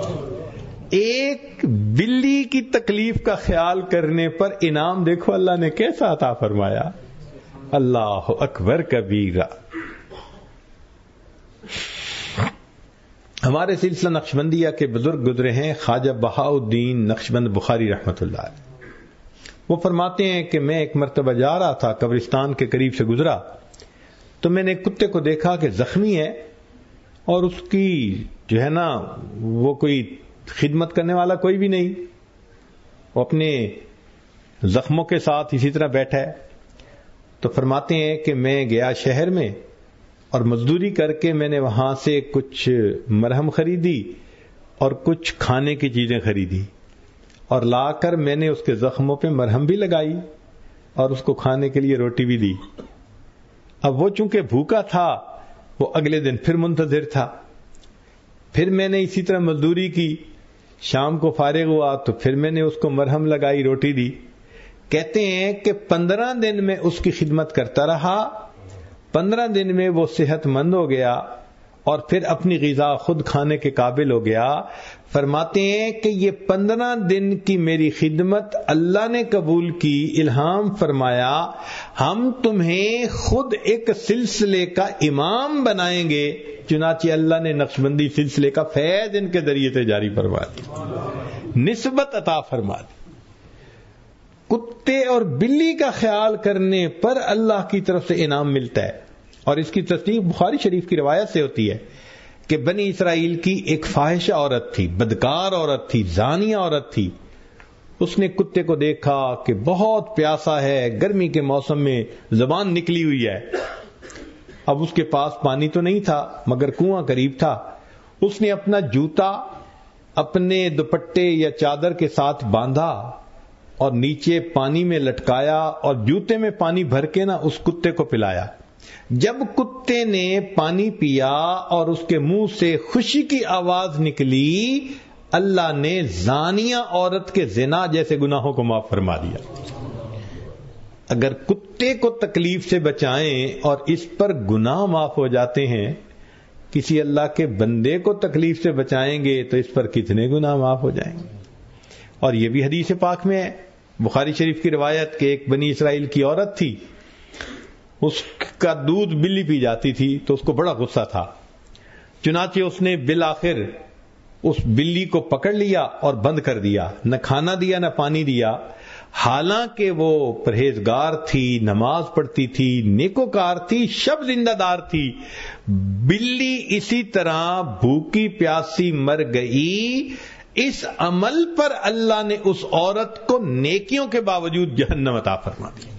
ایک بلی کی تکلیف کا خیال کرنے پر انعام دیکھو اللہ نے کیسا عطا فرمایا. اللہ اکبر کبیرہ. ہمارے سلسلہ نقشبندیہ کے بزرگ گزرے ہیں خواجہ بہاء الدین نقشبند بخاری رحمت اللہ علیہ. وہ فرماتے ہیں کہ میں ایک مرتبہ جا رہا تھا، قبرستان کے قریب سے گزرا تو میں نے ایک کتے کو دیکھا کہ زخمی ہے، اور اس کی جو ہے نا وہ کوئی خدمت کرنے والا کوئی بھی نہیں، وہ اپنے زخموں کے ساتھ اسی طرح بیٹھا ہے. تو فرماتے ہیں کہ میں گیا شہر میں اور مزدوری کر کے میں نے وہاں سے کچھ مرہم خریدی اور کچھ کھانے کی چیزیں خریدی، اور لا کر میں نے اس کے زخموں پہ مرہم بھی لگائی اور اس کو کھانے کے لیے روٹی بھی دی. اب وہ چونکہ بھوکا تھا وہ اگلے دن پھر منتظر تھا. پھر میں نے اسی طرح مزدوری کی، شام کو فارغ ہوا تو پھر میں نے اس کو مرہم لگائی، روٹی دی. کہتے ہیں کہ پندرہ دن میں اس کی خدمت کرتا رہا. پندرہ دن میں وہ صحت مند ہو گیا اور پھر اپنی غذا خود کھانے کے قابل ہو گیا. فرماتے ہیں کہ یہ پندرہ دن کی میری خدمت اللہ نے قبول کی، الہام فرمایا ہم تمہیں خود ایک سلسلے کا امام بنائیں گے. چنانچہ اللہ نے نقشبندی سلسلے کا فیض ان کے ذریعے سے جاری فرما دی، نسبت عطا فرما دی. کتے اور بلی کا خیال کرنے پر اللہ کی طرف سے انعام ملتا ہے. اور اس کی تصدیق بخاری شریف کی روایت سے ہوتی ہے کہ بنی اسرائیل کی ایک فاحشہ عورت تھی، بدکار عورت تھی، زانیہ عورت تھی. اس نے کتے کو دیکھا کہ بہت پیاسا ہے، گرمی کے موسم میں زبان نکلی ہوئی ہے. اب اس کے پاس پانی تو نہیں تھا مگر کنواں قریب تھا. اس نے اپنا جوتا اپنے دوپٹے یا چادر کے ساتھ باندھا اور نیچے پانی میں لٹکایا اور جوتے میں پانی بھر کے نا اس کتے کو پلایا. جب کتے نے پانی پیا اور اس کے منہ سے خوشی کی آواز نکلی، اللہ نے زانیہ عورت کے زنا جیسے گناہوں کو معاف فرما دیا. اگر کتے کو تکلیف سے بچائیں اور اس پر گناہ معاف ہو جاتے ہیں، کسی اللہ کے بندے کو تکلیف سے بچائیں گے تو اس پر کتنے گناہ معاف ہو جائیں گے. اور یہ بھی حدیث پاک میں ہے، بخاری شریف کی روایت کہ ایک بنی اسرائیل کی عورت تھی، اس کا دودھ بلی پی جاتی تھی تو اس کو بڑا غصہ تھا. چنانچہ اس نے بالآخر اس بلی کو پکڑ لیا اور بند کر دیا، نہ کھانا دیا نہ پانی دیا. حالانکہ وہ پرہیزگار تھی، نماز پڑھتی تھی، نیکوکار تھی، شب زندہ دار تھی. بلی اسی طرح بھوکی پیاسی مر گئی. اس عمل پر اللہ نے اس عورت کو نیکیوں کے باوجود جہنم عطا فرما دی.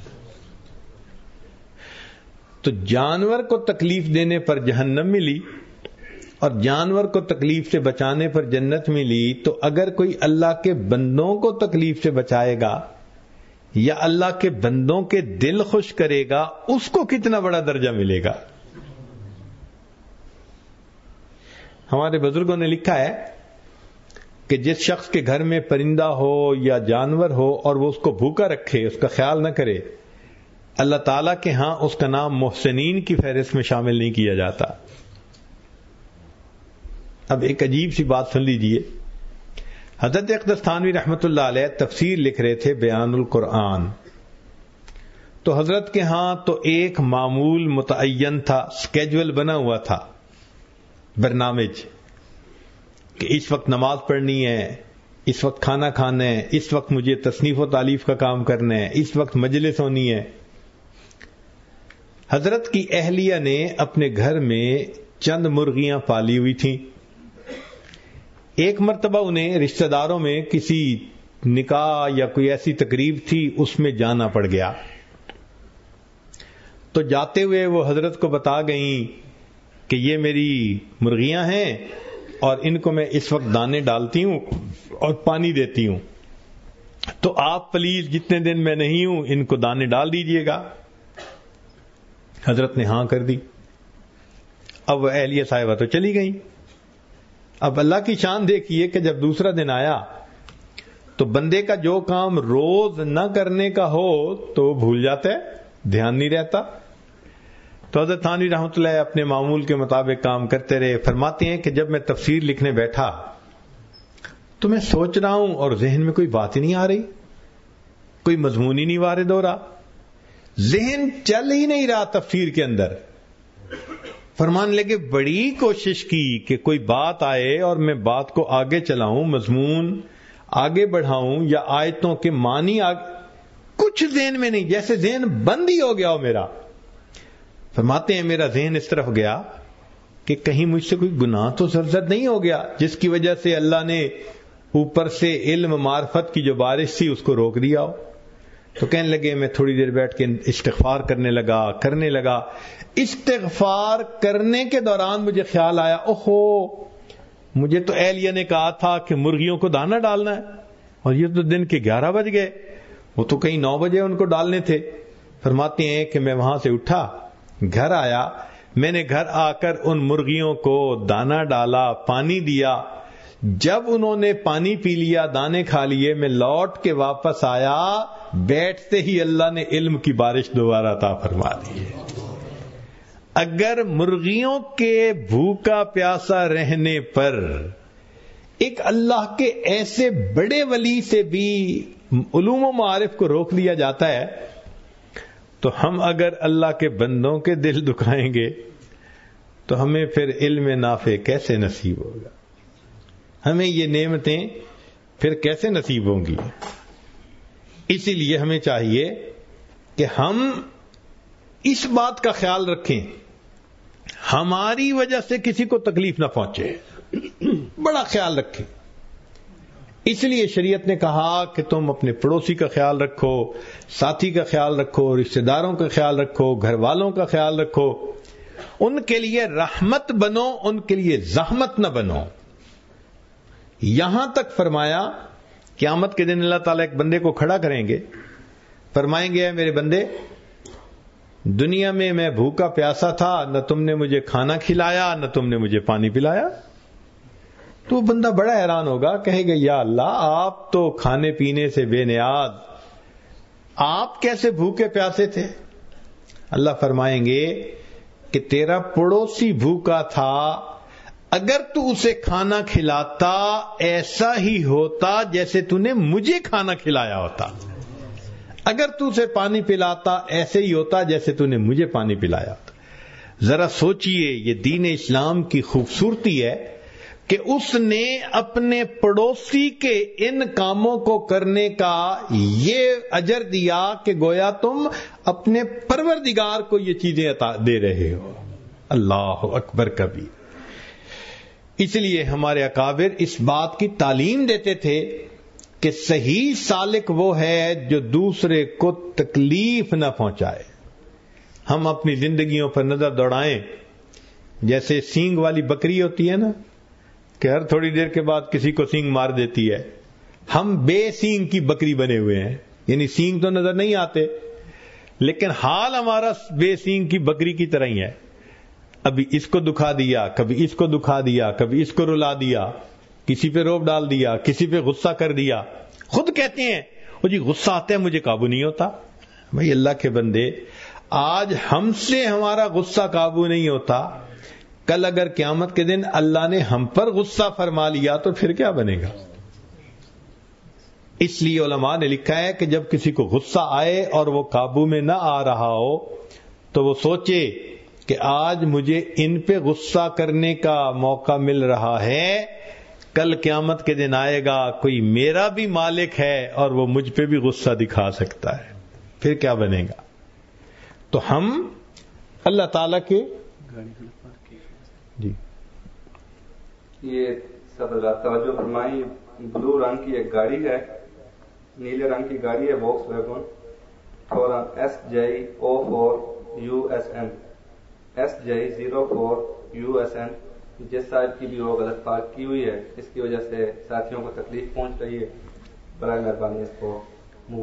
تو جانور کو تکلیف دینے پر جہنم ملی اور جانور کو تکلیف سے بچانے پر جنت ملی، تو اگر کوئی اللہ کے بندوں کو تکلیف سے بچائے گا یا اللہ کے بندوں کے دل خوش کرے گا، اس کو کتنا بڑا درجہ ملے گا. ہمارے بزرگوں نے لکھا ہے کہ جس شخص کے گھر میں پرندہ ہو یا جانور ہو اور وہ اس کو بھوکا رکھے، اس کا خیال نہ کرے، اللہ تعالیٰ کے ہاں اس کا نام محسنین کی فہرست میں شامل نہیں کیا جاتا. اب ایک عجیب سی بات سن لیجئے. حضرت اقدس تھانوی رحمت اللہ علیہ تفسیر لکھ رہے تھے بیان القرآن، تو حضرت کے ہاں تو ایک معمول متعین تھا، سکیجول بنا ہوا تھا، برنامج، کہ اس وقت نماز پڑھنی ہے، اس وقت کھانا کھانا ہے، اس وقت مجھے تصنیف و تالیف کا کام کرنا ہے، اس وقت مجلس ہونی ہے. حضرت کی اہلیہ نے اپنے گھر میں چند مرغیاں پالی ہوئی تھیں. ایک مرتبہ انہیں رشتہ داروں میں کسی نکاح یا کوئی ایسی تقریب تھی، اس میں جانا پڑ گیا. تو جاتے ہوئے وہ حضرت کو بتا گئیں کہ یہ میری مرغیاں ہیں اور ان کو میں اس وقت دانے ڈالتی ہوں اور پانی دیتی ہوں، تو آپ پلیز جتنے دن میں نہیں ہوں ان کو دانے ڈال دیجئے گا. حضرت نے ہاں کر دی. اب وہ اہلیہ صاحبہ تو چلی گئیں. اب اللہ کی شان دیکھیے کہ جب دوسرا دن آیا تو بندے کا جو کام روز نہ کرنے کا ہو تو وہ بھول جاتا ہے، دھیان نہیں رہتا. تو حضرت تھانوی رحمۃ اللہ اپنے معمول کے مطابق کام کرتے رہے. فرماتے ہیں کہ جب میں تفسیر لکھنے بیٹھا تو میں سوچ رہا ہوں اور ذہن میں کوئی بات ہی نہیں آ رہی، کوئی مضمون ہی نہیں وارد ہو رہا، ذہن چل ہی نہیں رہا تفسیر کے اندر. فرمان لگے بڑی کوشش کی کہ کوئی بات آئے اور میں بات کو آگے چلاؤں، مضمون آگے بڑھاؤں یا آیتوں کے معنی آگے، کچھ ذہن میں نہیں، جیسے ذہن بند ہی ہو گیا ہو میرا. فرماتے ہیں میرا ذہن اس طرف گیا کہ کہیں مجھ سے کوئی گناہ تو سرزد نہیں ہو گیا جس کی وجہ سے اللہ نے اوپر سے علم معرفت کی جو بارش تھی اس کو روک دیا ہو. تو کہنے لگے میں تھوڑی دیر بیٹھ کے استغفار کرنے لگا کرنے لگا استغفار کرنے کے دوران مجھے خیال آیا، اوہو مجھے تو اہلیہ نے کہا تھا کہ مرغیوں کو دانہ ڈالنا ہے اور یہ تو دن کے گیارہ بج گئے، وہ تو کہیں نو بجے ان کو ڈالنے تھے. فرماتے ہیں کہ میں وہاں سے اٹھا، گھر آیا، میں نے گھر آ کر ان مرغیوں کو دانہ ڈالا، پانی دیا. جب انہوں نے پانی پی لیا، دانے کھا لیے، میں لوٹ کے واپس آیا، بیٹھتے ہی اللہ نے علم کی بارش دوبارہ عطا فرما دی. اگر مرغیوں کے بھوکا پیاسا رہنے پر ایک اللہ کے ایسے بڑے ولی سے بھی علوم و معارف کو روک دیا جاتا ہے، تو ہم اگر اللہ کے بندوں کے دل دکھائیں گے تو ہمیں پھر علم نافع کیسے نصیب ہوگا، ہمیں یہ نعمتیں پھر کیسے نصیب ہوں گی. اسی لیے ہمیں چاہیے کہ ہم اس بات کا خیال رکھیں، ہماری وجہ سے کسی کو تکلیف نہ پہنچے، بڑا خیال رکھیں. اس لیے شریعت نے کہا کہ تم اپنے پڑوسی کا خیال رکھو، ساتھی کا خیال رکھو، رشتہ داروں کا خیال رکھو، گھر والوں کا خیال رکھو، ان کے لیے رحمت بنو، ان کے لیے زحمت نہ بنو. یہاں تک فرمایا قیامت کے دن اللہ تعالیٰ ایک بندے کو کھڑا کریں گے، فرمائیں گے اے میرے بندے، دنیا میں میں بھوکا پیاسا تھا، نہ تم نے مجھے کھانا کھلایا نہ تم نے مجھے پانی پلایا. تو وہ بندہ بڑا حیران ہوگا، کہے گا یا اللہ آپ تو کھانے پینے سے بے نیاز، آپ کیسے بھوکے پیاسے تھے؟ اللہ فرمائیں گے کہ تیرا پڑوسی بھوکا تھا، اگر تو اسے کھانا کھلاتا ایسا ہی ہوتا جیسے تو نے مجھے کھانا کھلایا ہوتا، اگر تو اسے پانی پلاتا ایسے ہی ہوتا جیسے تو نے مجھے پانی پلایا ہوتا. ذرا سوچئے، یہ دین اسلام کی خوبصورتی ہے کہ اس نے اپنے پڑوسی کے ان کاموں کو کرنے کا یہ اجر دیا کہ گویا تم اپنے پروردگار کو یہ چیزیں عطا دے رہے ہو. اللہ اکبر کبیر. اس لیے ہمارے اکابر اس بات کی تعلیم دیتے تھے کہ صحیح سالک وہ ہے جو دوسرے کو تکلیف نہ پہنچائے. ہم اپنی زندگیوں پر نظر دوڑائیں، جیسے سینگ والی بکری ہوتی ہے نا کہ ہر تھوڑی دیر کے بعد کسی کو سینگ مار دیتی ہے. ہم بے سینگ کی بکری بنے ہوئے ہیں، یعنی سینگ تو نظر نہیں آتے لیکن حال ہمارا بے سینگ کی بکری کی طرح ہی ہے. ابھی اس کو دکھا دیا، کبھی اس کو دکھا دیا، کبھی اس کو رلا دیا، کسی پہ روب ڈال دیا، کسی پہ غصہ کر دیا. خود کہتے ہیں وہ جی غصہ آتا ہے مجھے قابو نہیں ہوتا. بھائی اللہ کے بندے، آج ہم سے ہمارا غصہ قابو نہیں ہوتا، کل اگر قیامت کے دن اللہ نے ہم پر غصہ فرما لیا تو پھر کیا بنے گا؟ اس لیے علماء نے لکھا ہے کہ جب کسی کو غصہ آئے اور وہ قابو میں نہ آ رہا ہو تو وہ سوچے کہ آج مجھے ان پہ غصہ کرنے کا موقع مل رہا ہے، کل قیامت کے دن آئے گا کوئی میرا بھی مالک ہے اور وہ مجھ پہ بھی غصہ دکھا سکتا ہے، پھر کیا بنے گا؟ تو ہم اللہ تعالی کے جی یہ سب توجہ فرمائی، بلو رنگ کی ایک گاڑی ہے، نیلے رنگ کی گاڑی ہے، Volkswagen foreign S J O four U S N S J zero four U S N. جس صاحب کی بھی وہ غلط پارک کی ہوئی ہے، اس کی وجہ سے ساتھیوں کو تکلیف پہنچ رہی ہے، برائے مہربانی اس کو موو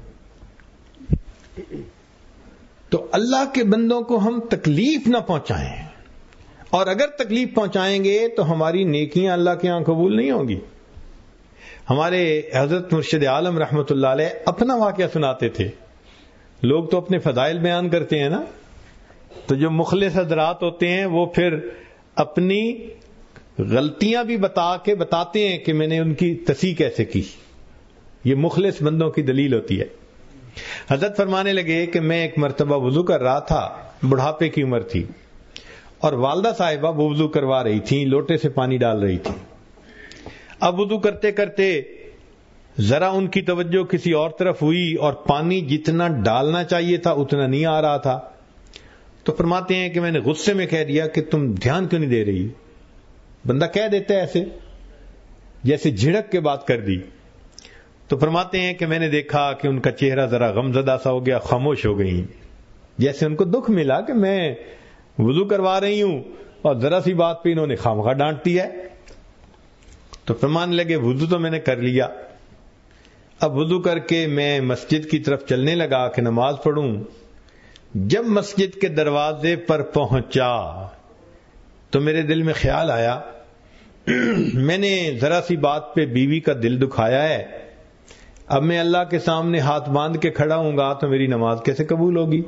کر. تو اللہ کے بندوں کو ہم تکلیف نہ پہنچائیں، اور اگر تکلیف پہنچائیں گے تو ہماری نیکیاں اللہ کے یہاں قبول نہیں ہوں گی. ہمارے حضرت مرشد عالم رحمت اللہ علیہ اپنا واقعہ سناتے تھے. لوگ تو اپنے فضائل بیان کرتے ہیں نا، تو جو مخلص حضرات ہوتے ہیں وہ پھر اپنی غلطیاں بھی بتا کے بتاتے ہیں کہ میں نے ان کی تصحیح کیسے کی. یہ مخلص بندوں کی دلیل ہوتی ہے. حضرت فرمانے لگے کہ میں ایک مرتبہ وضو کر رہا تھا، بڑھاپے کی عمر تھی، اور والدہ صاحبہ وہ وضو کروا رہی تھیں، لوٹے سے پانی ڈال رہی تھی. اب وضو کرتے کرتے ذرا ان کی توجہ کسی اور طرف ہوئی اور پانی جتنا ڈالنا چاہیے تھا اتنا نہیں آ رہا تھا. تو فرماتے ہیں کہ میں نے غصے میں کہہ دیا کہ تم دھیان کیوں نہیں دے رہی. بندہ کہہ دیتا ہے ایسے جیسے جھڑک کے بات کر دی. تو فرماتے ہیں کہ میں نے دیکھا کہ ان کا چہرہ ذرا غمزدہ سا ہو گیا، خاموش ہو گئی، جیسے ان کو دکھ ملا کہ میں وضو کروا رہی ہوں اور ذرا سی بات پہ انہوں نے خامخواہ ڈانٹ دیا ہے. تو فرمانے لگے وضو تو میں نے کر لیا، اب وضو کر کے میں مسجد کی طرف چلنے لگا کہ نماز پڑھوں. جب مسجد کے دروازے پر پہنچا تو میرے دل میں خیال آیا میں نے ذرا سی بات پہ بیوی کا دل دکھایا ہے، اب میں اللہ کے سامنے ہاتھ باندھ کے کھڑا ہوں گا تو میری نماز کیسے قبول ہوگی.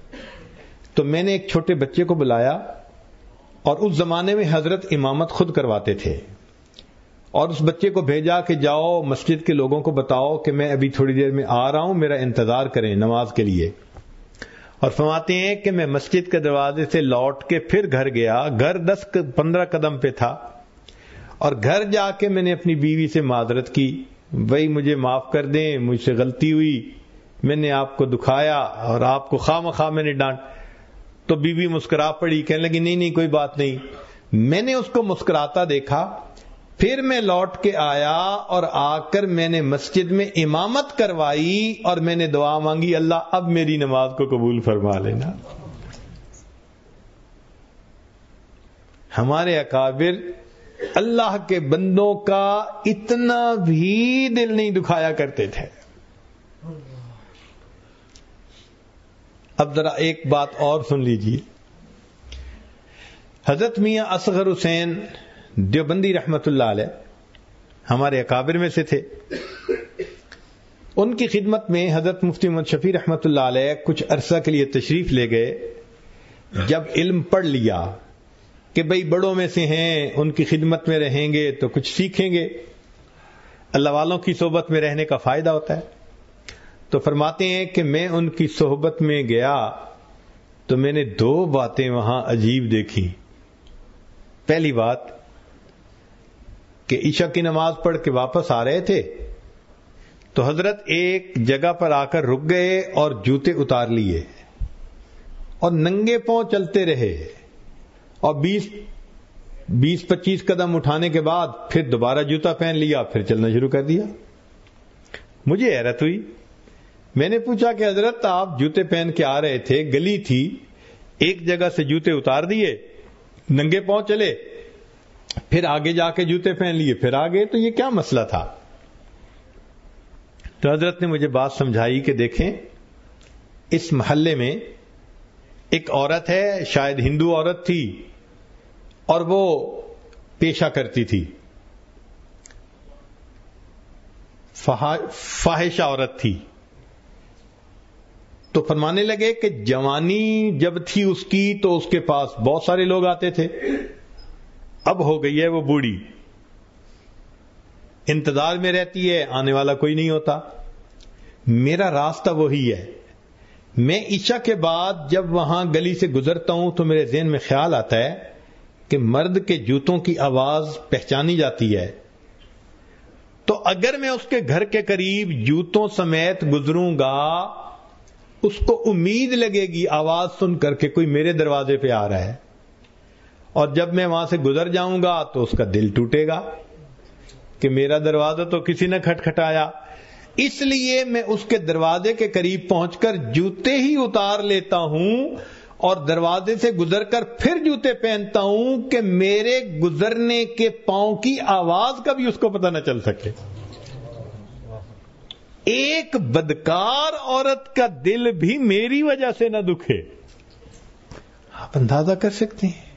تو میں نے ایک چھوٹے بچے کو بلایا، اور اس زمانے میں حضرت امامت خود کرواتے تھے، اور اس بچے کو بھیجا کہ جاؤ مسجد کے لوگوں کو بتاؤ کہ میں ابھی تھوڑی دیر میں آ رہا ہوں، میرا انتظار کریں نماز کے لیے. اور فرماتے ہیں کہ میں مسجد کے دروازے سے لوٹ کے پھر گھر گیا. گھر دس پندرہ قدم پہ تھا، اور گھر جا کے میں نے اپنی بیوی سے معذرت کی، بھائی مجھے معاف کر دیں، مجھ سے غلطی ہوئی، میں نے آپ کو دکھایا اور آپ کو خواہ مخواہ میں نے ڈانٹ. تو بی بی مسکرا پڑی, کہنے لگی نہیں نہیں کوئی بات نہیں. میں نے اس کو مسکراتا دیکھا, پھر میں لوٹ کے آیا اور آ کر میں نے مسجد میں امامت کروائی اور میں نے دعا مانگی, اللہ اب میری نماز کو قبول فرما لینا. ہمارے اکابر اللہ کے بندوں کا اتنا بھی دل نہیں دکھایا کرتے تھے. اب ذرا ایک بات اور سن لیجیے. حضرت میاں اصغر حسین دیوبندی رحمت اللہ علیہ ہمارے اکابر میں سے تھے. ان کی خدمت میں حضرت مفتی محمد شفیع رحمت اللہ علیہ کچھ عرصہ کے لیے تشریف لے گئے. جب علم پڑھ لیا کہ بھئی بڑوں میں سے ہیں, ان کی خدمت میں رہیں گے تو کچھ سیکھیں گے, اللہ والوں کی صحبت میں رہنے کا فائدہ ہوتا ہے, تو فرماتے ہیں کہ میں ان کی صحبت میں گیا تو میں نے دو باتیں وہاں عجیب دیکھی. پہلی بات کہ عشاء کی نماز پڑھ کے واپس آ رہے تھے تو حضرت ایک جگہ پر آ کر رک گئے اور جوتے اتار لیے اور ننگے پاؤں چلتے رہے, اور بیس بیس پچیس قدم اٹھانے کے بعد پھر دوبارہ جوتا پہن لیا, پھر چلنا شروع کر دیا. مجھے حیرت ہوئی. میں نے پوچھا کہ حضرت آپ جوتے پہن کے آ رہے تھے, گلی تھی, ایک جگہ سے جوتے اتار دیے, ننگے پاؤں چلے, پھر آگے جا کے جوتے پہن لیے, پھر آگے, تو یہ کیا مسئلہ تھا؟ تو حضرت نے مجھے بات سمجھائی کہ دیکھیں اس محلے میں ایک عورت ہے, شاید ہندو عورت تھی, اور وہ پیشہ کرتی تھی, فاحشہ عورت تھی. تو فرمانے لگے کہ جوانی جب تھی اس کی تو اس کے پاس بہت سارے لوگ آتے تھے, اب ہو گئی ہے وہ بوڑھی, انتظار میں رہتی ہے, آنے والا کوئی نہیں ہوتا. میرا راستہ وہی ہے, میں عشاء کے بعد جب وہاں گلی سے گزرتا ہوں تو میرے ذہن میں خیال آتا ہے کہ مرد کے جوتوں کی آواز پہچانی جاتی ہے, تو اگر میں اس کے گھر کے قریب جوتوں سمیت گزروں گا, اس کو امید لگے گی آواز سن کر کے کوئی میرے دروازے پہ آ رہا ہے, اور جب میں وہاں سے گزر جاؤں گا تو اس کا دل ٹوٹے گا کہ میرا دروازہ تو کسی نے کھٹکھٹایا. اس لیے میں اس کے دروازے کے قریب پہنچ کر جوتے ہی اتار لیتا ہوں اور دروازے سے گزر کر پھر جوتے پہنتا ہوں کہ میرے گزرنے کے پاؤں کی آواز کا بھی اس کو پتہ نہ چل سکے. ایک بدکار عورت کا دل بھی میری وجہ سے نہ دکھے. آپ اندازہ کر سکتے ہیں.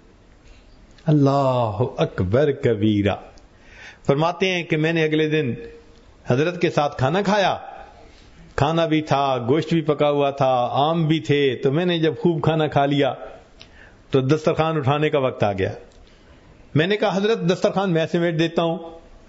اللہ اکبر کبیرہ. فرماتے ہیں کہ میں نے اگلے دن حضرت کے ساتھ کھانا کھایا, کھانا بھی تھا, گوشت بھی پکا ہوا تھا, آم بھی تھے. تو میں نے جب خوب کھانا کھا لیا تو دسترخوان اٹھانے کا وقت آ گیا. میں نے کہا حضرت دسترخوان میں سمیٹ دیتا ہوں.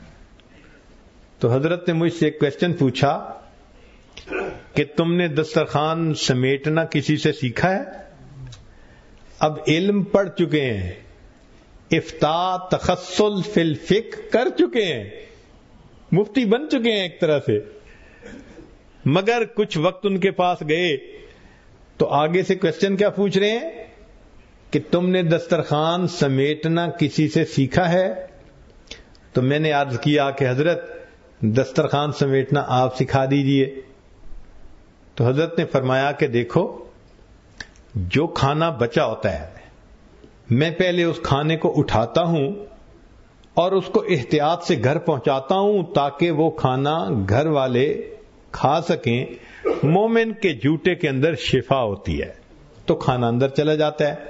تو حضرت نے مجھ سے ایک کوشچن پوچھا کہ تم نے دسترخوان سمیٹنا کسی سے سیکھا ہے؟ اب علم پڑھ چکے ہیں, افتاء تخصص فی الفقہ کر چکے ہیں, مفتی بن چکے ہیں ایک طرح سے, مگر کچھ وقت ان کے پاس گئے تو آگے سے کوشچن کیا پوچھ رہے ہیں کہ تم نے دسترخوان سمیٹنا کسی سے سیکھا ہے؟ تو میں نے عرض کیا کہ حضرت دسترخوان سمیٹنا آپ سکھا دیجئے. تو حضرت نے فرمایا کہ دیکھو, جو کھانا بچا ہوتا ہے میں پہلے اس کھانے کو اٹھاتا ہوں اور اس کو احتیاط سے گھر پہنچاتا ہوں تاکہ وہ کھانا گھر والے کھا سکیں. مومن کے جوتے کے اندر شفا ہوتی ہے تو کھانا اندر چلا جاتا ہے.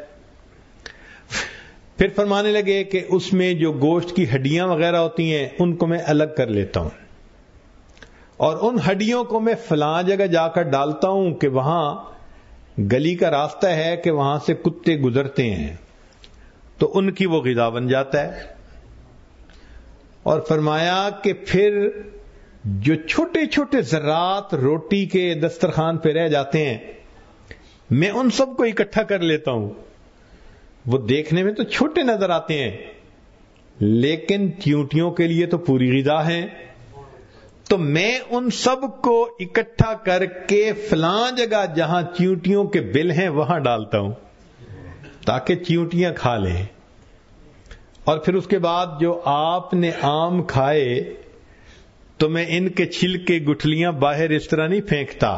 پھر فرمانے لگے کہ اس میں جو گوشت کی ہڈیاں وغیرہ ہوتی ہیں ان کو میں الگ کر لیتا ہوں, اور ان ہڈیوں کو میں فلاں جگہ جا کر ڈالتا ہوں کہ وہاں گلی کا راستہ ہے کہ وہاں سے کتے گزرتے ہیں تو ان کی وہ غذا بن جاتا ہے. اور فرمایا کہ پھر جو چھوٹے چھوٹے ذرات روٹی کے دسترخوان پہ رہ جاتے ہیں میں ان سب کو اکٹھا کر لیتا ہوں. وہ دیکھنے میں تو چھوٹے نظر آتے ہیں لیکن چیونٹیوں کے لیے تو پوری غذا ہے. تو میں ان سب کو اکٹھا کر کے فلاں جگہ جہاں چیونٹیوں کے بل ہیں وہاں ڈالتا ہوں تاکہ چیونٹیاں کھا لیں، اور پھر اس کے بعد جو آپ نے آم کھائے تو میں ان کے چھلکے گٹھلیاں باہر اس طرح نہیں پھینکتا۔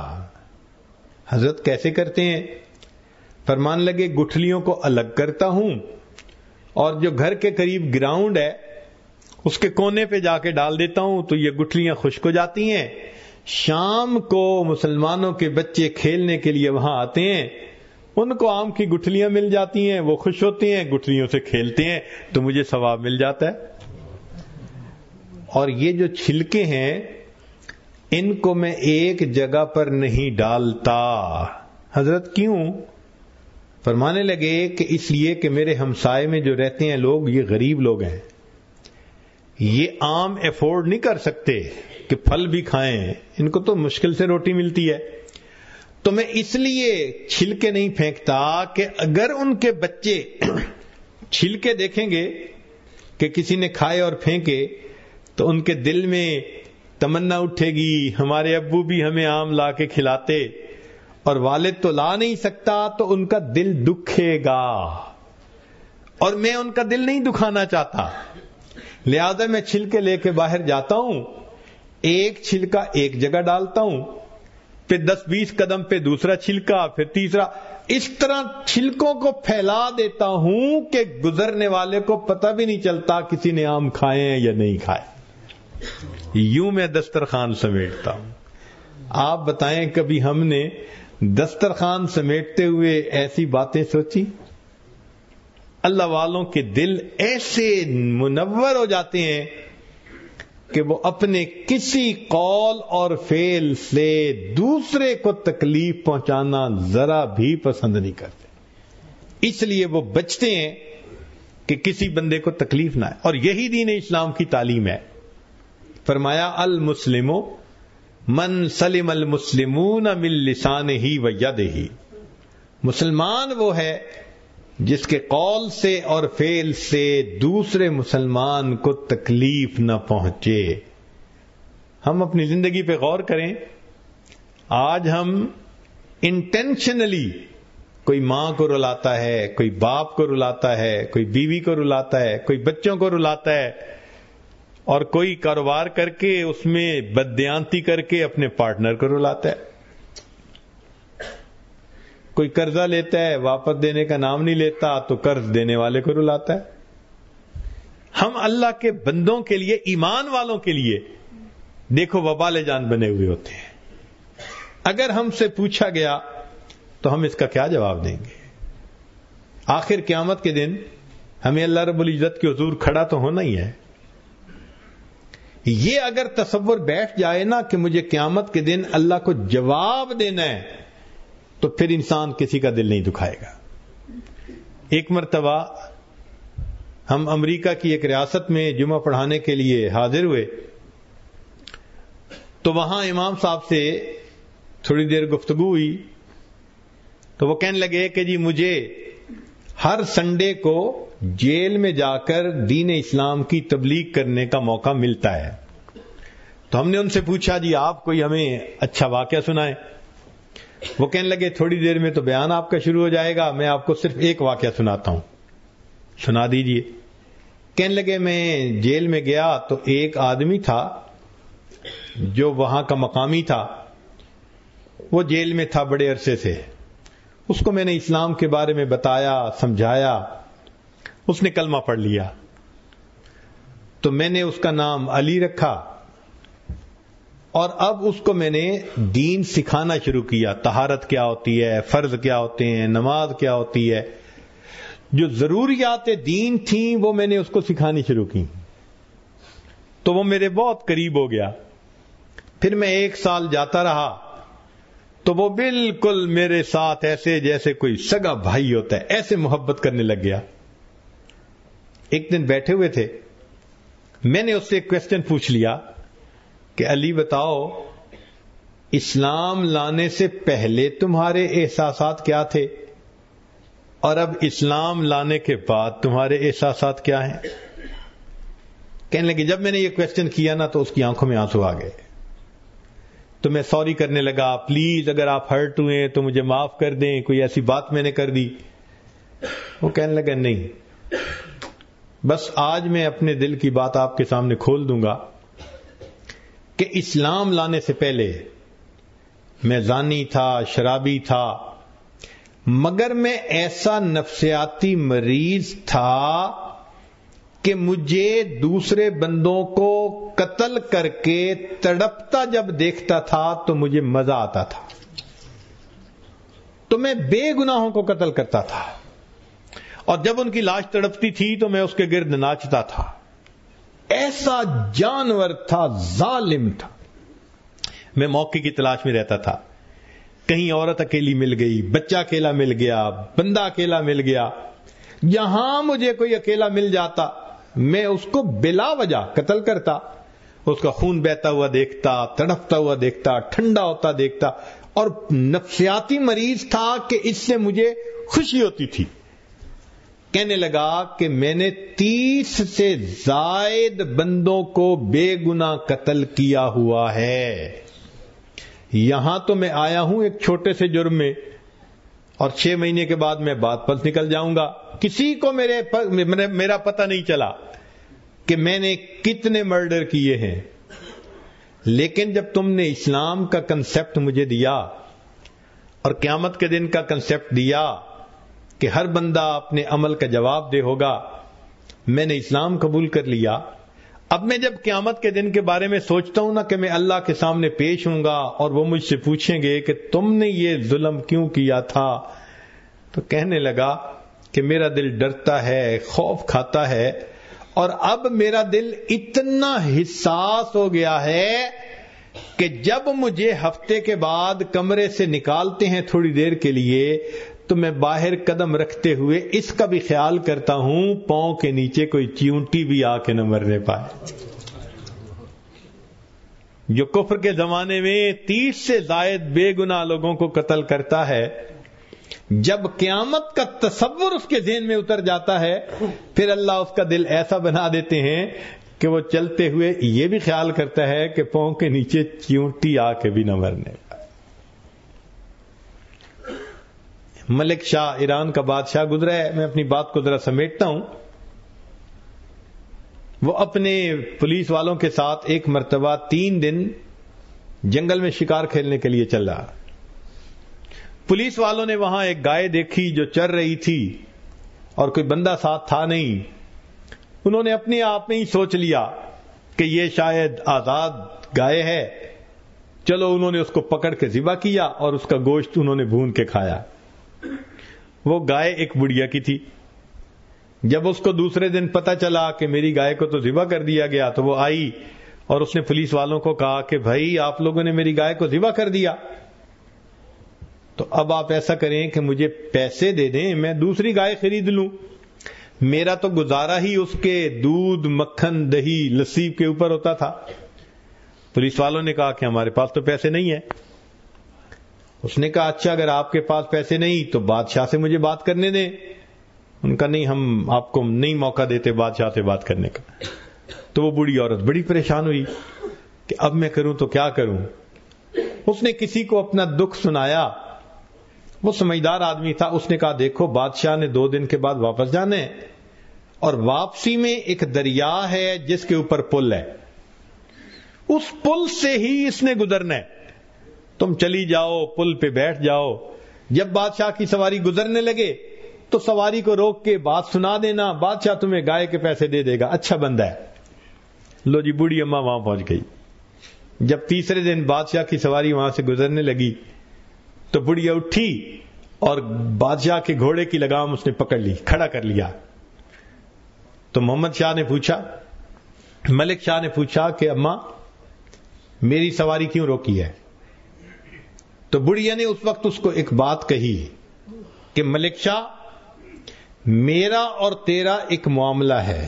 حضرت کیسے کرتے ہیں؟ فرمان لگے گٹھلیوں کو الگ کرتا ہوں اور جو گھر کے قریب گراؤنڈ ہے اس کے کونے پہ جا کے ڈال دیتا ہوں تو یہ گٹھلیاں خشک ہو جاتی ہیں۔ شام کو مسلمانوں کے بچے کھیلنے کے لیے وہاں آتے ہیں، ان کو آم کی گٹھلیاں مل جاتی ہیں، وہ خوش ہوتے ہیں، گٹھلیوں سے کھیلتے ہیں تو مجھے ثواب مل جاتا ہے۔ اور یہ جو چھلکے ہیں ان کو میں ایک جگہ پر نہیں ڈالتا۔ حضرت کیوں؟ فرمانے لگے کہ اس لیے کہ میرے ہمسائے میں جو رہتے ہیں لوگ یہ غریب لوگ ہیں، یہ آم افورڈ نہیں کر سکتے کہ پھل بھی کھائیں، ان کو تو مشکل سے روٹی ملتی ہے، تو میں اس لیے چھلکے نہیں پھینکتا کہ اگر ان کے بچے چھلکے دیکھیں گے کہ کسی نے کھائے اور پھینکے تو ان کے دل میں تمنا اٹھے گی ہمارے ابو بھی ہمیں آم لا کے کھلاتے، اور والد تو لا نہیں سکتا تو ان کا دل دکھے گا، اور میں ان کا دل نہیں دکھانا چاہتا، لہذا میں چھلکے لے کے باہر جاتا ہوں، ایک چھلکا ایک جگہ ڈالتا ہوں، پھر دس بیس قدم پہ دوسرا چھلکا، پھر تیسرا، اس طرح چھلکوں کو پھیلا دیتا ہوں کہ گزرنے والے کو پتہ بھی نہیں چلتا کسی نے آم کھائے ہیں یا نہیں کھائے۔ یوں میں دسترخوان سمیٹتا ہوں۔ آپ بتائیں کبھی ہم نے دسترخوان سمیٹتے ہوئے ایسی باتیں سوچی؟ اللہ والوں کے دل ایسے منور ہو جاتے ہیں کہ وہ اپنے کسی قول اور فعل سے دوسرے کو تکلیف پہنچانا ذرا بھی پسند نہیں کرتے، اس لیے وہ بچتے ہیں کہ کسی بندے کو تکلیف نہ ہے، اور یہی دین اسلام کی تعلیم ہے۔ فرمایا المسلم من سلم المسلمون من لسانہ و یدہ، مسلمان وہ ہے جس کے قول سے اور فعل سے دوسرے مسلمان کو تکلیف نہ پہنچے۔ ہم اپنی زندگی پہ غور کریں، آج ہم انٹینشنلی کوئی ماں کو رلاتا ہے، کوئی باپ کو رلاتا ہے، کوئی بیوی کو رلاتا ہے، کوئی بچوں کو رلاتا ہے، اور کوئی کاروبار کر کے اس میں بددیانتی کر کے اپنے پارٹنر کو رلاتا ہے، کوئی قرضہ لیتا ہے واپس دینے کا نام نہیں لیتا تو قرض دینے والے کو رلاتا ہے۔ ہم اللہ کے بندوں کے لیے، ایمان والوں کے لیے دیکھو وبال جان بنے ہوئے ہوتے ہیں۔ اگر ہم سے پوچھا گیا تو ہم اس کا کیا جواب دیں گے؟ آخر قیامت کے دن ہمیں اللہ رب العزت کے حضور کھڑا تو ہونا ہی ہے۔ یہ اگر تصور بیٹھ جائے نا کہ مجھے قیامت کے دن اللہ کو جواب دینا ہے تو پھر انسان کسی کا دل نہیں دکھائے گا۔ ایک مرتبہ ہم امریکہ کی ایک ریاست میں جمعہ پڑھانے کے لیے حاضر ہوئے تو وہاں امام صاحب سے تھوڑی دیر گفتگو ہوئی تو وہ کہنے لگے کہ جی مجھے ہر سنڈے کو جیل میں جا کر دین اسلام کی تبلیغ کرنے کا موقع ملتا ہے۔ تو ہم نے ان سے پوچھا جی آپ کوئی ہمیں اچھا واقعہ سنائیں۔ وہ کہنے لگے تھوڑی دیر میں تو بیان آپ کا شروع ہو جائے گا، میں آپ کو صرف ایک واقعہ سناتا ہوں۔ سنا دیجئے۔ کہنے لگے میں جیل میں گیا تو ایک آدمی تھا جو وہاں کا مقامی تھا، وہ جیل میں تھا بڑے عرصے سے، اس کو میں نے اسلام کے بارے میں بتایا، سمجھایا، اس نے کلمہ پڑھ لیا، تو میں نے اس کا نام علی رکھا، اور اب اس کو میں نے دین سکھانا شروع کیا، طہارت کیا ہوتی ہے، فرض کیا ہوتے ہیں، نماز کیا ہوتی ہے، جو ضروریات دین تھیں وہ میں نے اس کو سکھانی شروع کی، تو وہ میرے بہت قریب ہو گیا۔ پھر میں ایک سال جاتا رہا تو وہ بالکل میرے ساتھ ایسے جیسے کوئی سگا بھائی ہوتا ہے، ایسے محبت کرنے لگ گیا۔ ایک دن بیٹھے ہوئے تھے، میں نے اس سے ایک کوسچن پوچھ لیا کہ علی بتاؤ اسلام لانے سے پہلے تمہارے احساسات کیا تھے اور اب اسلام لانے کے بعد تمہارے احساسات کیا ہیں؟ کہنے لگے جب میں نے یہ کوسچن کیا نا تو اس کی آنکھوں میں آنسو آ گئے۔ تو میں سوری کرنے لگا, پلیز اگر آپ ہرٹ ہوئے تو مجھے معاف کر دیں, کوئی ایسی بات میں نے کر دی. وہ کہنے لگا نہیں, بس آج میں اپنے دل کی بات آپ کے سامنے کھول دوں گا کہ اسلام لانے سے پہلے میں زانی تھا, شرابی تھا, مگر میں ایسا نفسیاتی مریض تھا کہ مجھے دوسرے بندوں کو قتل کر کے تڑپتا جب دیکھتا تھا تو مجھے مزہ آتا تھا, تو میں بے گناہوں کو قتل کرتا تھا, اور جب ان کی لاش تڑپتی تھی تو میں اس کے گرد ناچتا تھا. ایسا جانور تھا, ظالم تھا. میں موقع کی تلاش میں رہتا تھا, کہیں عورت اکیلی مل گئی, بچہ اکیلا مل گیا, بندہ اکیلا مل گیا, یہاں مجھے کوئی اکیلا مل جاتا میں اس کو بلا وجہ قتل کرتا, اس کا خون بہتا ہوا دیکھتا, تڑپتا ہوا دیکھتا, ٹھنڈا ہوتا دیکھتا, اور نفسیاتی مریض تھا کہ اس سے مجھے خوشی ہوتی تھی. کہنے لگا کہ میں نے تیس سے زائد بندوں کو بے گناہ قتل کیا ہوا ہے, یہاں تو میں آیا ہوں ایک چھوٹے سے جرم میں, اور چھ مہینے کے بعد میں بات پس نکل جاؤں گا. کسی کو میرے میرا پتہ نہیں چلا کہ میں نے کتنے مرڈر کیے ہیں. لیکن جب تم نے اسلام کا کنسپٹ مجھے دیا اور قیامت کے دن کا کنسپٹ دیا کہ ہر بندہ اپنے عمل کا جواب دے ہوگا, میں نے اسلام قبول کر لیا. اب میں جب قیامت کے دن کے بارے میں سوچتا ہوں نا کہ میں اللہ کے سامنے پیش ہوں گا اور وہ مجھ سے پوچھیں گے کہ تم نے یہ ظلم کیوں کیا تھا, تو کہنے لگا کہ میرا دل ڈرتا ہے, خوف کھاتا ہے, اور اب میرا دل اتنا حساس ہو گیا ہے کہ جب مجھے ہفتے کے بعد کمرے سے نکالتے ہیں تھوڑی دیر کے لیے تو میں باہر قدم رکھتے ہوئے اس کا بھی خیال کرتا ہوں پاؤں کے نیچے کوئی چیونٹی بھی آ کے نہ مرنے پائے. جو کفر کے زمانے میں تیس سے زائد بے گناہ لوگوں کو قتل کرتا ہے, جب قیامت کا تصور اس کے ذہن میں اتر جاتا ہے پھر اللہ اس کا دل ایسا بنا دیتے ہیں کہ وہ چلتے ہوئے یہ بھی خیال کرتا ہے کہ پاؤں کے نیچے چیونٹی آ کے بھی نہ مرنے. ملک شاہ ایران کا بادشاہ گزرا ہے, میں اپنی بات کو ذرا سمیٹتا ہوں. وہ اپنے پولیس والوں کے ساتھ ایک مرتبہ تین دن جنگل میں شکار کھیلنے کے لیے چل رہا. پولیس والوں نے وہاں ایک گائے دیکھی جو چر رہی تھی اور کوئی بندہ ساتھ تھا نہیں. انہوں نے اپنے آپ میں ہی سوچ لیا کہ یہ شاید آزاد گائے ہے, چلو انہوں نے اس کو پکڑ کے ذبح کیا اور اس کا گوشت انہوں نے بھون کے کھایا. وہ گائے ایک بڑھیا کی تھی. جب اس کو دوسرے دن پتا چلا کہ میری گائے کو تو ذبح کر دیا گیا تو وہ آئی اور اس نے پولیس والوں کو کہا کہ بھائی آپ لوگوں نے میری گائے کو ذبح کر دیا, تو اب آپ ایسا کریں کہ مجھے پیسے دے دیں, میں دوسری گائے خرید لوں. میرا تو گزارا ہی اس کے دودھ, مکھن, دہی, لسی کے اوپر ہوتا تھا. پولیس والوں نے کہا کہ ہمارے پاس تو پیسے نہیں ہیں. اس نے کہا اچھا اگر آپ کے پاس پیسے نہیں تو بادشاہ سے مجھے بات کرنے دیں. ان کا نہیں, ہم آپ کو نہیں موقع دیتے بادشاہ سے بات کرنے کا. تو وہ بوڑھی عورت بڑی پریشان ہوئی کہ اب میں کروں تو کیا کروں. اس نے کسی کو اپنا دکھ سنایا. وہ سمجھدار آدمی تھا. اس نے کہا دیکھو بادشاہ نے دو دن کے بعد واپس جانے اور واپسی میں ایک دریا ہے جس کے اوپر پل ہے, اس پل سے ہی اس نے گزرنا ہے. تم چلی جاؤ, پل پہ بیٹھ جاؤ, جب بادشاہ کی سواری گزرنے لگے تو سواری کو روک کے بات سنا دینا, بادشاہ تمہیں گائے کے پیسے دے دے گا, اچھا بندہ ہے. لو جی بوڑھی اماں وہاں پہنچ گئی. جب تیسرے دن بادشاہ کی سواری وہاں سے گزرنے لگی تو بڑھیا اٹھی اور بادشاہ کے گھوڑے کی لگام اس نے پکڑ لی, کھڑا کر لیا. تو محمد شاہ نے پوچھا, ملک شاہ نے پوچھا کہ اماں میری سواری کیوں روکی ہے؟ تو بڑھیا نے اس وقت اس کو ایک بات کہی کہ ملک شاہ میرا اور تیرا ایک معاملہ ہے.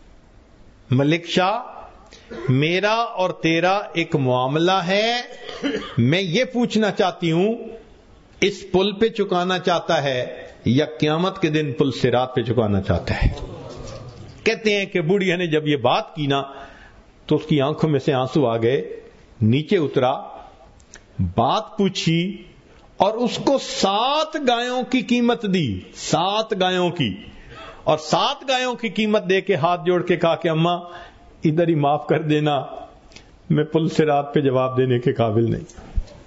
ملک شاہ میرا اور تیرا ایک معاملہ ہے, میں یہ پوچھنا چاہتی ہوں اس پل پہ چکانا چاہتا ہے یا قیامت کے دن پل صراط پہ چکانا چاہتا ہے؟ کہتے ہیں کہ بوڑھیا نے جب یہ بات کی نا تو اس کی آنکھوں میں سے آنسو آ گئے, نیچے اترا بات پوچھی اور اس کو سات گایوں کی قیمت دی، سات گایوں کی، اور سات گایوں کی قیمت دے کے ہاتھ جوڑ کے کہا کہ اماں ادھر ہی معاف کر دینا، میں پل سے رات پہ جواب دینے کے قابل نہیں۔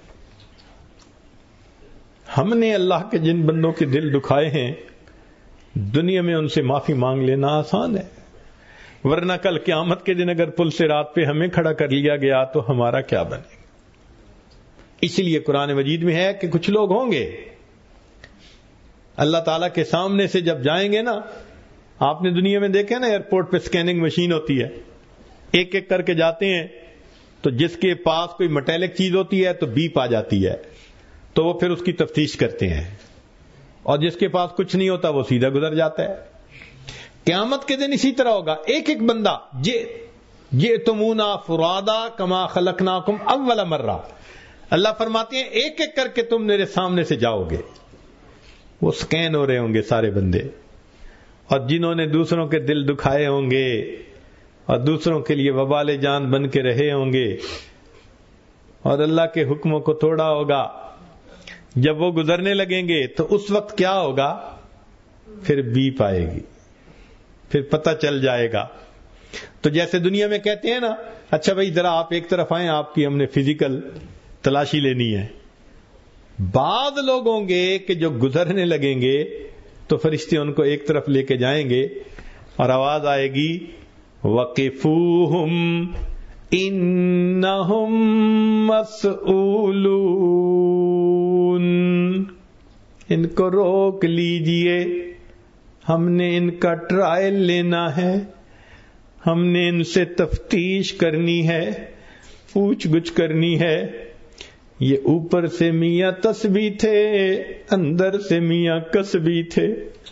ہم نے اللہ کے جن بندوں کے دل دکھائے ہیں دنیا میں ان سے معافی مانگ لینا آسان ہے، ورنہ کل قیامت کے دن اگر پل سے رات پہ ہمیں کھڑا کر لیا گیا تو ہمارا کیا بنے گا؟ اس لیے قرآن مجید میں ہے کہ کچھ لوگ ہوں گے اللہ تعالیٰ کے سامنے سے جب جائیں گے نا، آپ نے دنیا میں دیکھا نا ایئرپورٹ پہ سکیننگ مشین ہوتی ہے، ایک ایک کر کے جاتے ہیں تو جس کے پاس کوئی میٹیلک چیز ہوتی ہے تو بیپ آ جاتی ہے، تو وہ پھر اس کی تفتیش کرتے ہیں، اور جس کے پاس کچھ نہیں ہوتا وہ سیدھا گزر جاتا ہے۔ قیامت کے دن اسی طرح ہوگا، ایک ایک بندہ جئتمونا فرادا کما خلقناکم اول مرہ، اللہ فرماتے ہیں ایک ایک کر کے تم میرے سامنے سے جاؤ گے، وہ سکین ہو رہے ہوں گے سارے بندے، اور جنہوں نے دوسروں کے دل دکھائے ہوں گے اور دوسروں کے لیے وبال جان بن کے رہے ہوں گے اور اللہ کے حکموں کو توڑا ہوگا، جب وہ گزرنے لگیں گے تو اس وقت کیا ہوگا؟ پھر بیپ آئے گی، پھر پتہ چل جائے گا۔ تو جیسے دنیا میں کہتے ہیں نا، اچھا بھائی ذرا آپ ایک طرف آئیں، آپ کی ہم نے فزیکل تلاشی لینی ہے، بعض لوگ ہوں گے کہ جو گزرنے لگیں گے تو فرشتے ان کو ایک طرف لے کے جائیں گے اور آواز آئے گی وقفوہم انہم مسئولون، ان کو روک لیجئے، ہم نے ان کا ٹرائل لینا ہے، ہم نے ان سے تفتیش کرنی ہے، پوچھ گچھ کرنی ہے۔ یہ اوپر سے میاں تسبیح تھے، اندر سے میاں کسبی تھے،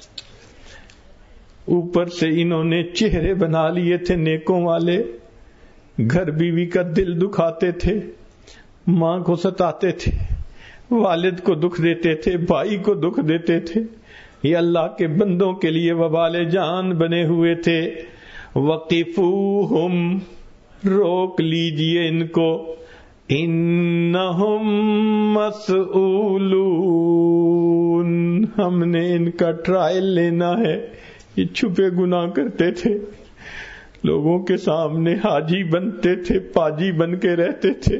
اوپر سے انہوں نے چہرے بنا لیے تھے نیکوں والے، گھر بیوی کا دل دکھاتے تھے، ماں کو ستاتے تھے، والد کو دکھ دیتے تھے، بھائی کو دکھ دیتے تھے، یہ اللہ کے بندوں کے لیے وبال جان بنے ہوئے تھے۔ وقفوہم، روک لیجئے ان کو، انہم مسئولون، ہم نے ان کا ٹرائل لینا ہے۔ یہ چھپے گناہ کرتے تھے، لوگوں کے سامنے حاجی بنتے تھے، پاجی بن کے رہتے تھے،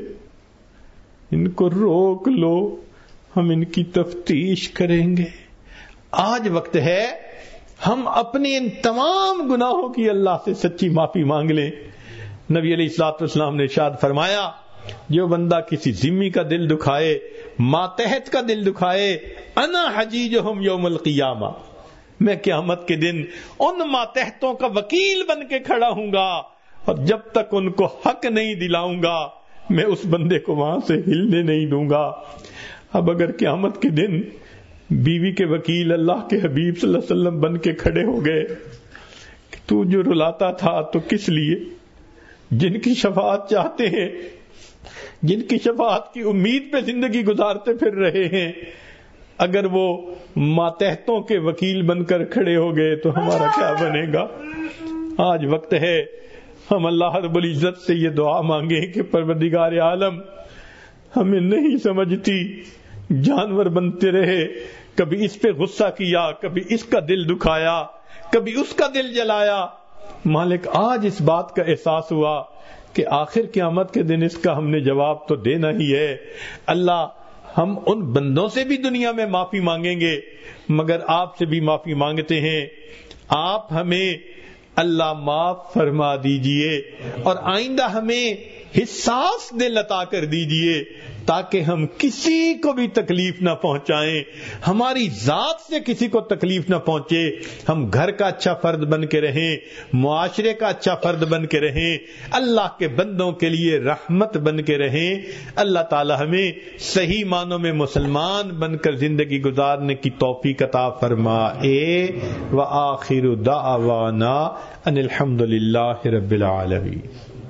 ان کو روک لو، ہم ان کی تفتیش کریں گے۔ آج وقت ہے ہم اپنے ان تمام گناہوں کی اللہ سے سچی معافی مانگ لیں۔ نبی علیہ الصلوۃ والسلام نے ارشاد فرمایا، جو بندہ کسی ذمی کا دل دکھائے، ماتحت کا دل دکھائے، انا حجیجہم یوم القیامہ، میں قیامت کے دن ان ماتحتوں کا وکیل بن کے کھڑا ہوں گا، اور جب تک ان کو حق نہیں دلاؤں گا میں اس بندے کو وہاں سے ہلنے نہیں دوں گا۔ اب اگر قیامت کے دن بیوی کے وکیل اللہ کے حبیب صلی اللہ علیہ وسلم بن کے کھڑے ہو گئے کہ تو جو رلاتا تھا تو کس لیے، جن کی شفاعت چاہتے ہیں، جن کی شفاعت کی امید پہ زندگی گزارتے پھر رہے ہیں، اگر وہ ماتحتوں کے وکیل بن کر کھڑے ہو گئے تو ہمارا کیا بنے گا؟ آج وقت ہے ہم اللہ رب العزت سے یہ دعا مانگیں کہ پروردگار عالم ہمیں نہیں سمجھتی، جانور بنتے رہے، کبھی اس پہ غصہ کیا، کبھی اس کا دل دکھایا، کبھی اس کا دل جلایا۔ مالک آج اس بات کا احساس ہوا کہ آخر قیامت کے دن اس کا ہم نے جواب تو دینا ہی ہے۔ اللہ ہم ان بندوں سے بھی دنیا میں معافی مانگیں گے، مگر آپ سے بھی معافی مانگتے ہیں، آپ ہمیں اللہ معاف فرما دیجئے، اور آئندہ ہمیں حساس دل عطا کر دیجئے تاکہ ہم کسی کو بھی تکلیف نہ پہنچائیں، ہماری ذات سے کسی کو تکلیف نہ پہنچے، ہم گھر کا اچھا فرد بن کے رہیں، معاشرے کا اچھا فرد بن کے رہیں، اللہ کے بندوں کے لیے رحمت بن کے رہیں۔ اللہ تعالی ہمیں صحیح معنوں میں مسلمان بن کر زندگی گزارنے کی توفیق عطا فرمائے۔ وآخر دعوانا ان الحمد للہ رب العالمین۔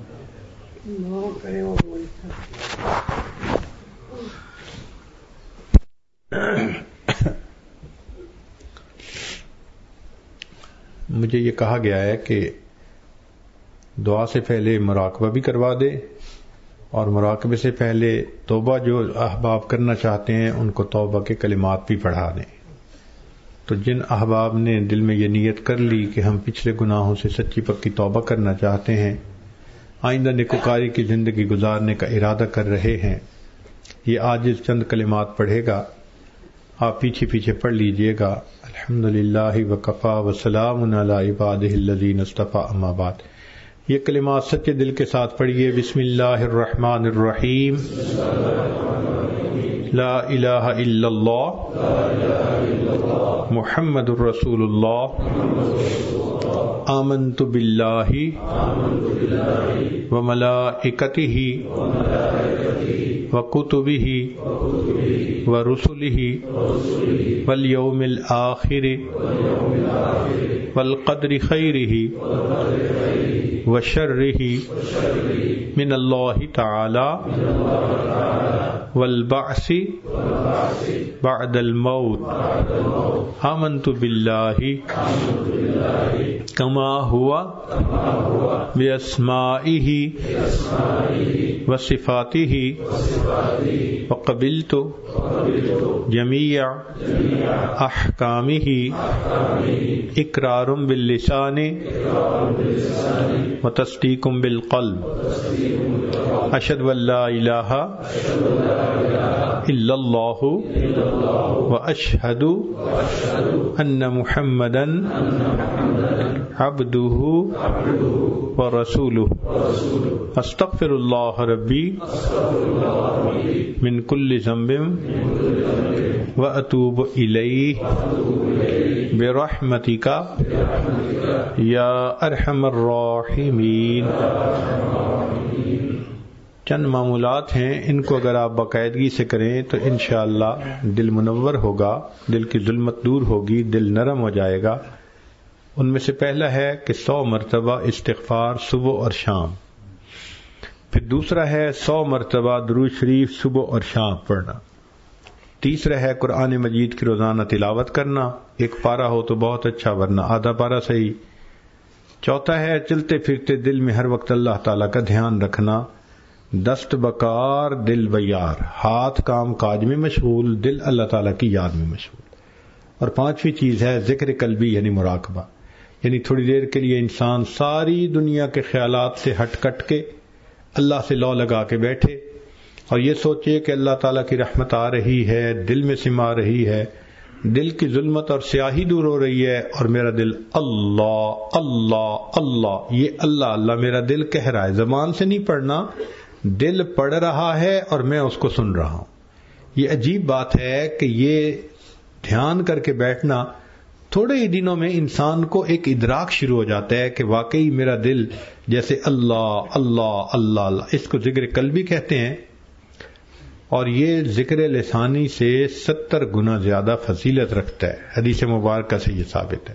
مجھے یہ کہا گیا ہے کہ دعا سے پہلے مراقبہ بھی کروا دے اور مراقبے سے پہلے توبہ جو احباب کرنا چاہتے ہیں ان کو توبہ کے کلمات بھی پڑھا دیں. تو جن احباب نے دل میں یہ نیت کر لی کہ ہم پچھلے گناہوں سے سچی پکی توبہ کرنا چاہتے ہیں، آئندہ نیکوکاری کی زندگی گزارنے کا ارادہ کر رہے ہیں، یہ عاجز چند کلمات پڑھے گا، آپ پیچھے پیچھے پڑھ لیجئے گا. الحمدللہ وکفا وسلام علی عبادہ الذین اصطفیٰ، اما بعد. یہ کلمات سچے دل کے ساتھ پڑھیے. بسم اللہ الرحمن الرحیم. لا الہ الا اللہ محمد الرسول اللہ آمنت باللہ وملائکتہ وکتبہ ورسلہ والیوم الآخر والقدر خیرہ وشرہ من اللہ تعالی والبعث بعد الموت. آمنت باللہ کما ہوا باسمائہ وصفاتہ وقبلت جمیع احکامہ اقرار باللسان وتصدیق بالقلب. اشہد ان لا الہ الا اللہ واشہد ان محمدا عبدہ ورسولہ. استغفر اللہ ربی من کل ذنب واتوب الیہ برحمتک یا ارحم الراحمین. چند معمولات ہیں، ان کو اگر آپ باقاعدگی سے کریں تو انشاءاللہ دل منور ہوگا، دل کی ظلمت دور ہوگی، دل نرم ہو جائے گا. ان میں سے پہلا ہے کہ سو مرتبہ استغفار صبح اور شام، پھر دوسرا ہے سو مرتبہ درود شریف صبح اور شام پڑھنا، تیسرا ہے قرآن مجید کی روزانہ تلاوت کرنا، ایک پارہ ہو تو بہت اچھا ورنہ آدھا پارہ صحیح. چوتھا ہے چلتے پھرتے دل میں ہر وقت اللہ تعالیٰ کا دھیان رکھنا، دست بکار دل بیار، ہاتھ کام کاج میں مشغول، دل اللہ تعالیٰ کی یاد میں مشغول. اور پانچویں چیز ہے ذکر قلبی یعنی مراقبہ، یعنی تھوڑی دیر کے لیے انسان ساری دنیا کے خیالات سے ہٹ کٹ کے اللہ سے لو لگا کے بیٹھے اور یہ سوچے کہ اللہ تعالیٰ کی رحمت آ رہی ہے، دل میں سما رہی ہے، دل کی ظلمت اور سیاہی دور ہو رہی ہے، اور میرا دل اللہ اللہ اللہ، یہ اللہ اللہ میرا دل کہہ رہا ہے، زبان سے نہیں پڑھنا، دل پڑھ رہا ہے اور میں اس کو سن رہا ہوں. یہ عجیب بات ہے کہ یہ دھیان کر کے بیٹھنا تھوڑے ہی دنوں میں انسان کو ایک ادراک شروع ہو جاتا ہے کہ واقعی میرا دل جیسے اللہ اللہ اللہ اللہ، اس کو ذکر قلبی کہتے ہیں. اور یہ ذکر لسانی سے ستر گنا زیادہ فضیلت رکھتا ہے، حدیث مبارکہ سے یہ ثابت ہے.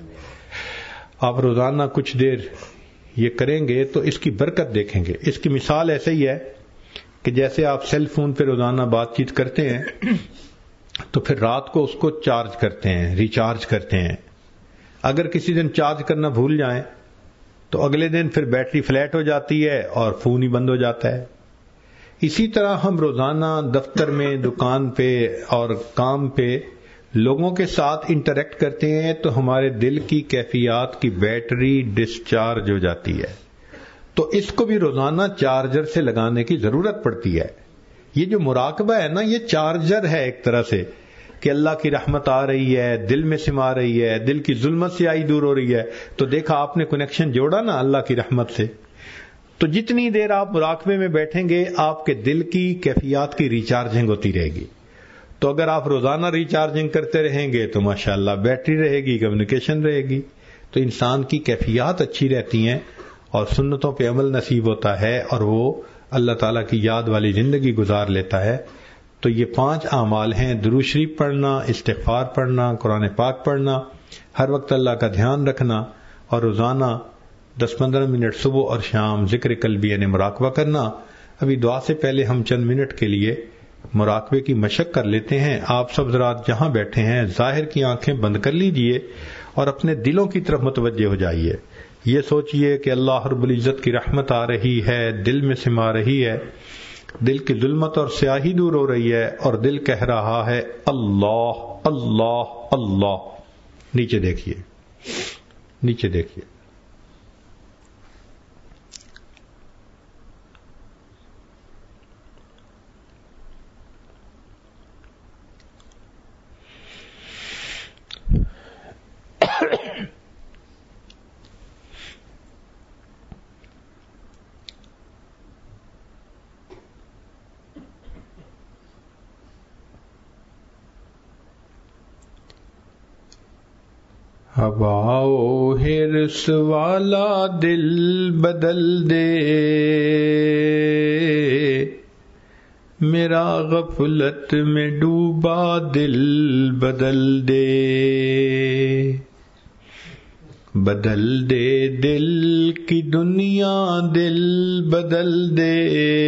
آپ روزانہ کچھ دیر یہ کریں گے تو اس کی برکت دیکھیں گے. اس کی مثال ایسے ہی ہے کہ جیسے آپ سیل فون پہ روزانہ بات چیت کرتے ہیں تو پھر رات کو اس کو چارج کرتے ہیں، ریچارج کرتے ہیں. اگر کسی دن چارج کرنا بھول جائیں تو اگلے دن پھر بیٹری فلیٹ ہو جاتی ہے اور فون ہی بند ہو جاتا ہے. اسی طرح ہم روزانہ دفتر میں، دکان پہ اور کام پہ لوگوں کے ساتھ انٹریکٹ کرتے ہیں تو ہمارے دل کی کیفیات کی بیٹری ڈسچارج ہو جاتی ہے. تو اس کو بھی روزانہ چارجر سے لگانے کی ضرورت پڑتی ہے. یہ جو مراقبہ ہے نا، یہ چارجر ہے ایک طرح سے کہ اللہ کی رحمت آ رہی ہے، دل میں سما رہی ہے، دل کی ظلمت سے آئی دور ہو رہی ہے، تو دیکھا آپ نے کنیکشن جوڑا نا اللہ کی رحمت سے. تو جتنی دیر آپ مراقبے میں بیٹھیں گے آپ کے دل کی کیفیات کی ریچارجنگ ہوتی رہے گی. تو اگر آپ روزانہ ریچارجنگ کرتے رہیں گے تو ماشاءاللہ بیٹری رہے گی، کمیونیکیشن رہے گی، تو انسان کی کیفیات اچھی رہتی ہیں اور سنتوں پہ عمل نصیب ہوتا ہے اور وہ اللہ تعالیٰ کی یاد والی زندگی گزار لیتا ہے. تو یہ پانچ اعمال ہیں: درود شریف پڑھنا، استغفار پڑھنا، قرآن پاک پڑھنا، ہر وقت اللہ کا دھیان رکھنا، اور روزانہ دس پندرہ منٹ صبح اور شام ذکر قلبی یعنی مراقبہ کرنا. ابھی دعا سے پہلے ہم چند منٹ کے لیے مراقبے کی مشق کر لیتے ہیں. آپ سب ذرات جہاں بیٹھے ہیں ظاہر کی آنکھیں بند کر لیجئے اور اپنے دلوں کی طرف متوجہ ہو جائیے. یہ سوچئے کہ اللہ رب العزت کی رحمت آ رہی ہے، دل میں سما رہی ہے، دل کی ظلمت اور سیاہی دور ہو رہی ہے اور دل کہہ رہا ہے اللہ اللہ اللہ. نیچے دیکھیے, نیچے دیکھیے. ہواؤ ہرس والا دل بدل دے, میرا غفلت میں ڈوبا دل بدل دے. بدل دے دل کی دنیا دل بدل دے,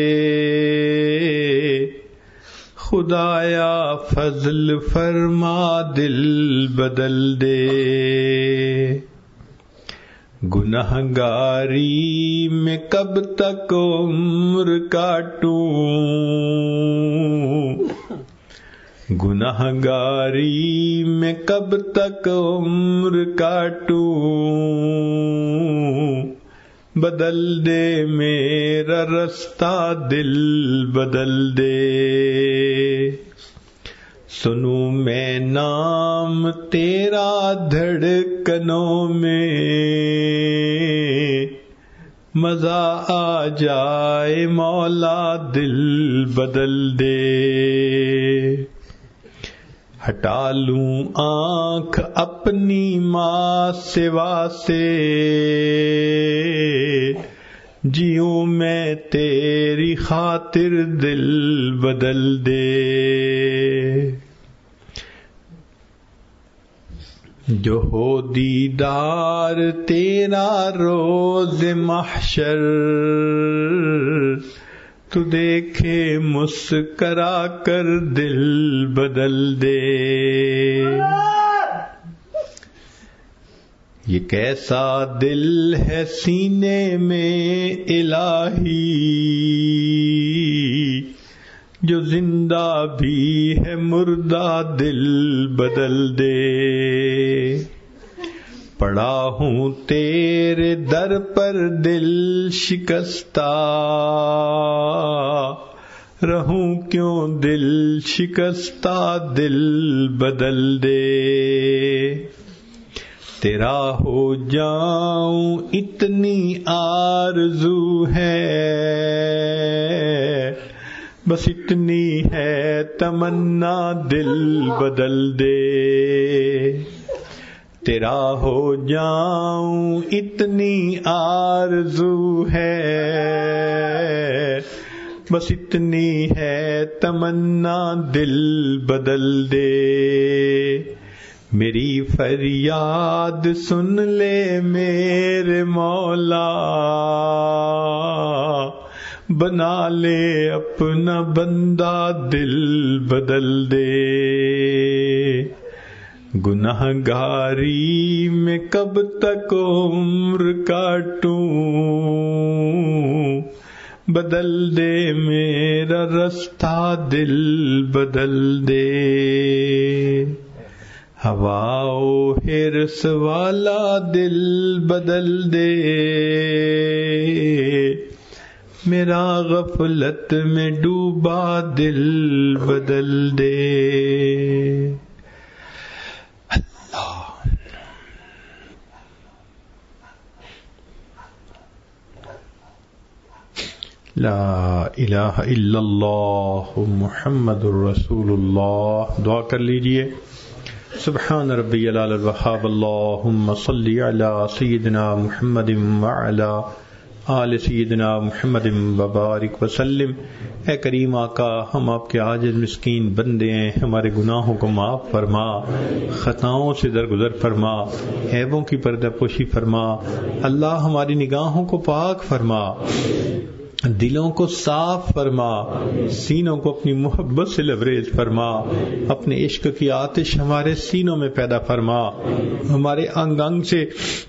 خدایا فضل فرما دل بدل دے. گنہگاری میں کب تک عمر کاٹوں, گنہگاری میں کب تک عمر کاٹوں, بدل دے میرا رستہ دل بدل دے. سنوں میں نام تیرا دھڑکنوں میں, مزہ آ جائے مولا دل بدل دے. ہٹا لوں آنکھ اپنی ماں سوا سے, جیوں میں تیری خاطر دل بدل دے. جو ہو دیدار تیرا روز محشر, تو دیکھے مسکرا کر دل بدل دے. یہ کیسا دل ہے سینے میں الہی, جو زندہ بھی ہے مردہ دل بدل دے. پڑا ہوں تیرے در پر دل شکستہ, رہوں کیوں دل شکستہ دل بدل دے. تیرا ہو جاؤں اتنی آرزو ہے, بس اتنی ہے تمنا دل بدل دے. تیرا ہو جاؤں اتنی آرزو ہے, بس اتنی ہے تمنا دل بدل دے. میری فریاد سن لے میرے مولا, بنا لے اپنا بندہ دل بدل دے. گنہگاری میں کب تک عمر کاٹوں, بدل دے میرا رستہ دل بدل دے. ہواؤ ہرس والا دل بدل دے, میرا غفلت میں ڈوبا دل بدل دے. لا الہ الا اللہ محمد الرسول اللہ. دعا کر لیجئے. سبحان ربی العلی الوہاب, اللہم صلی علی سیدنا محمد وعلی آل سیدنا محمد وبارک وسلم. اے کریم آقا, ہم آپ کے عاجز مسکین بندے ہیں, ہمارے گناہوں کو معاف فرما, خطاؤں سے درگزر فرما, عیبوں کی پردہ پوشی فرما. اللہ ہماری نگاہوں کو پاک فرما, دلوں کو صاف فرما, سینوں کو اپنی محبت سے لبریز فرما, اپنے عشق کی آتش ہمارے سینوں میں پیدا فرما, ہمارے انگ انگ سے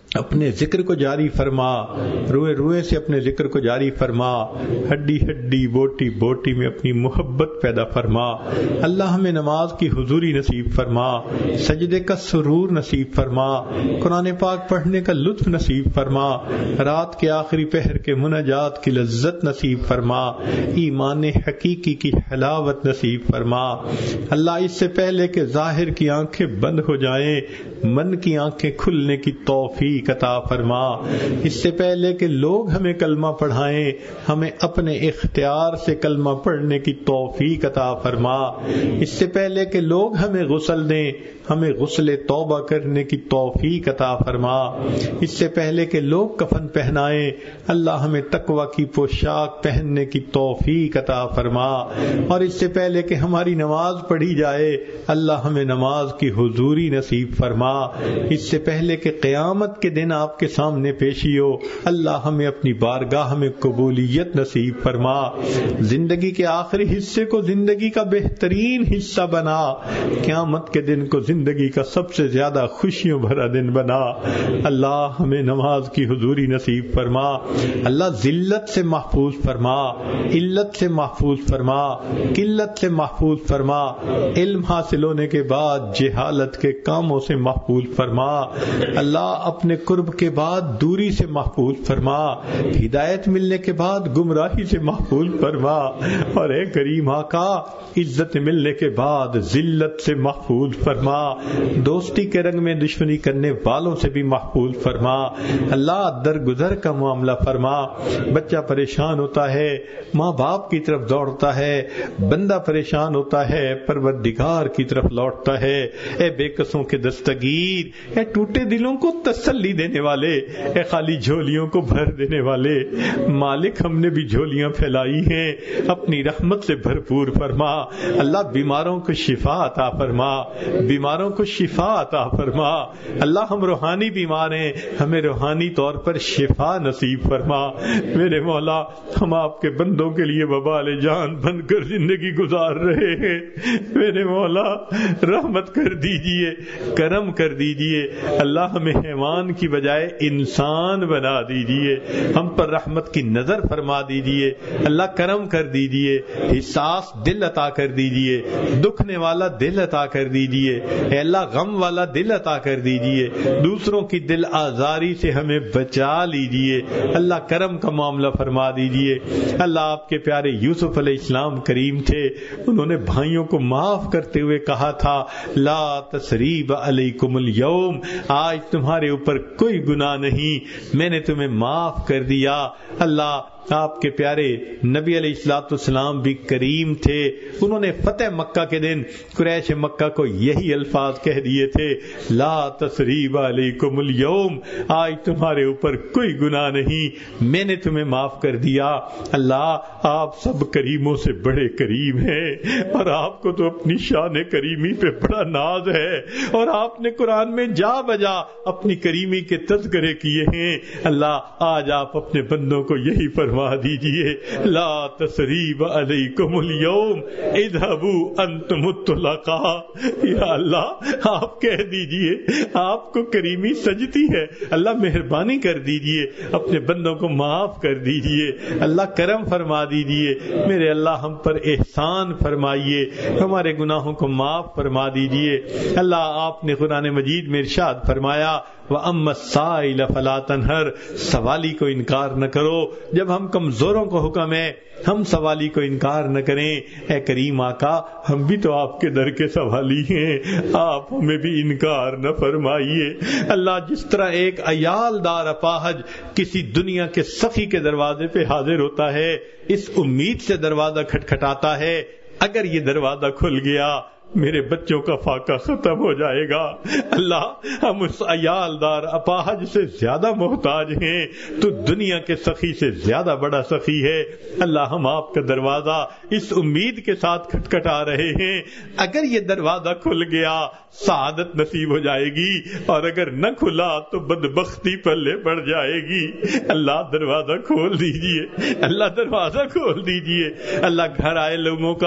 اپنے ذکر کو جاری فرما، روئے روئے سے اپنے ذکر کو جاری فرما، ہڈی ہڈی بوٹی بوٹی میں اپنی محبت پیدا فرما۔ اللہ ہمیں نماز کی حضوری نصیب فرما، سجدے کا سرور نصیب فرما، قرآن پاک پڑھنے کا لطف نصیب فرما، رات کے آخری پہر کے مناجات کی لذت نصیب فرما، ایمان حقیقی کی حلاوت نصیب فرما۔ اللہ اس سے پہلے کہ ظاہر کی آنکھیں بند ہو جائیں، من کی آنکھیں کھلنے کی توفیق عطا فرما۔ اس سے پہلے کہ لوگ ہمیں کلمہ پڑھائیں، ہمیں اپنے اختیار سے کلمہ پڑھنے کی توفیق عطا فرما۔ اس سے پہلے کہ لوگ ہمیں غسل دیں، ہمیں غسل توبہ کرنے کی توفیق عطا فرما۔ اس سے پہلے کہ لوگ کفن پہنائیں، اللہ ہمیں تقوی کی پوشاک پہننے کی توفیق عطا فرما۔ اور اس سے پہلے کہ ہماری نماز پڑھی جائے، اللہ ہمیں نماز کی حضوری نصیب فرما۔ اس سے پہلے کہ قیامت کے دن آپ کے سامنے پیشی ہو، اللہ ہمیں اپنی بارگاہ میں قبولیت نصیب فرما۔ زندگی کے آخری حصے کو زندگی کا بہترین حصہ بنا، قیامت کے دن کو زندگی کا سب سے زیادہ خوشیوں بھرا دن بنا۔ اللہ ہمیں نماز کی حضوری نصیب فرما۔ اللہ ذلت سے محفوظ فرما، علت سے محفوظ فرما، قلت سے محفوظ فرما، علم حاصل ہونے کے بعد جہالت کے کاموں سے محفوظ فرما۔ اللہ اپنے قرب کے بعد دوری سے محفوظ فرما، ہدایت ملنے کے بعد گمراہی سے محفوظ فرما، اور اے کریم آقا عزت ملنے کے بعد ذلت سے محفوظ فرما، دوستی کے رنگ میں دشمنی کرنے والوں سے بھی محفوظ فرما۔ اللہ درگزر کا معاملہ فرما، بچہ پریشان ہوتا ہے ماں باپ کی طرف دوڑتا ہے، بندہ پریشان ہوتا ہے پروردگار کی طرف لوٹتا ہے۔ اے بے قصوں کے دستگیر، اے ٹوٹے دلوں کو تسلی دینے والے، اے خالی جھولیوں کو بھر دینے والے مالک، ہم نے بھی جھولیاں پھیلائی ہیں، اپنی رحمت سے بھرپور فرما۔ اللہ بیماروں کو شفا عطا فرما، بیماروں کو شفا عطا فرما۔ اللہ ہم روحانی بیمار ہیں، ہمیں روحانی طور پر شفا نصیب فرما۔ میرے مولا، ہم آپ کے بندوں کے لیے وبال جان بن کر زندگی گزار رہے ہیں، میرے مولا رحمت کر دیجئے، کرم کر دیجئے۔ اللہ ہمیں حیوان کی بجائے انسان بنا دیجئے، ہم پر رحمت کی نظر فرما دیجئے۔ اللہ کرم کر دیجئے، حساس دل عطا کر دیجئے، دکھنے والا دل عطا کر دیجئے، اے اللہ غم والا دل عطا کر دیجئے، دوسروں کی دل آزاری سے ہمیں بچا لیجئے۔ اللہ کرم کا معاملہ فرما دیجئے۔ اللہ آپ کے پیارے یوسف علیہ السلام کریم تھے، انہوں نے بھائیوں کو معاف کرتے ہوئے کہا تھا لا تثریب علیکم اليوم، آج تمہارے اوپر کوئی گناہ نہیں، میں نے تمہیں معاف کر دیا۔ اللہ آپ کے پیارے نبی علیہ الصلوۃ والسلام بھی کریم تھے، انہوں نے فتح مکہ کے دن قریش مکہ کو یہی الفاظ کہہ دیے تھے لا تثریب علیکم اليوم، آج تمہارے اوپر کوئی گناہ نہیں، میں نے تمہیں معاف کر دیا۔ اللہ آپ سب کریموں سے بڑے کریم ہیں، اور آپ کو تو اپنی شان کریمی پہ بڑا ناز ہے، اور آپ نے قرآن میں جا بجا اپنی کریمی کے تذکرے کیے ہیں۔ اللہ آج آپ اپنے بندوں کو یہی فرما دیجئے لا تثریب علیکم اليوم اذهبوا انتم الطلقاء۔ یا اللہ آپ کہہ دیجئے، آپ کو کریمی سجتی ہے، اللہ مہربانی کر دیجئے، اپنے بندوں کو معاف کر دیجئے، اللہ کرم فرما دیجئے، میرے اللہ ہم پر احسان فرمائیے، ہمارے گناہوں کو معاف فرما دیجئے۔ اللہ آپ نے قرآن مجید میں ارشاد فرمایا وَأَمَّا السَّائِلَ فَلَا تَنْهَرْ، سوالی کو انکار نہ کرو۔ جب ہم کمزوروں کو حکم ہے ہم سوالی کو انکار نہ کریں۔ اے کریم آقا، ہم بھی تو آپ کے در کے سوالی ہیں، آپ ہمیں بھی انکار نہ فرمائیے۔ اللہ جس طرح ایک عیال دار اپاہج کسی دنیا کے سخی کے دروازے پہ حاضر ہوتا ہے، اس امید سے دروازہ کھٹکھٹاتا ہے اگر یہ دروازہ کھل گیا میرے بچوں کا فاقہ ختم ہو جائے گا۔ اللہ ہم اس عیال دار اپاہج سے زیادہ محتاج ہیں، تو دنیا کے سخی سے زیادہ بڑا سخی ہے۔ اللہ ہم آپ کا دروازہ اس امید کے ساتھ کھٹکھٹا رہے ہیں اگر یہ دروازہ کھل گیا سعادت نصیب ہو جائے گی، اور اگر نہ کھلا تو بدبختی پلے پڑ جائے گی۔ اللہ دروازہ کھول دیجئے، اللہ دروازہ کھول دیجئے۔ اللہ گھر آئے لوگوں کا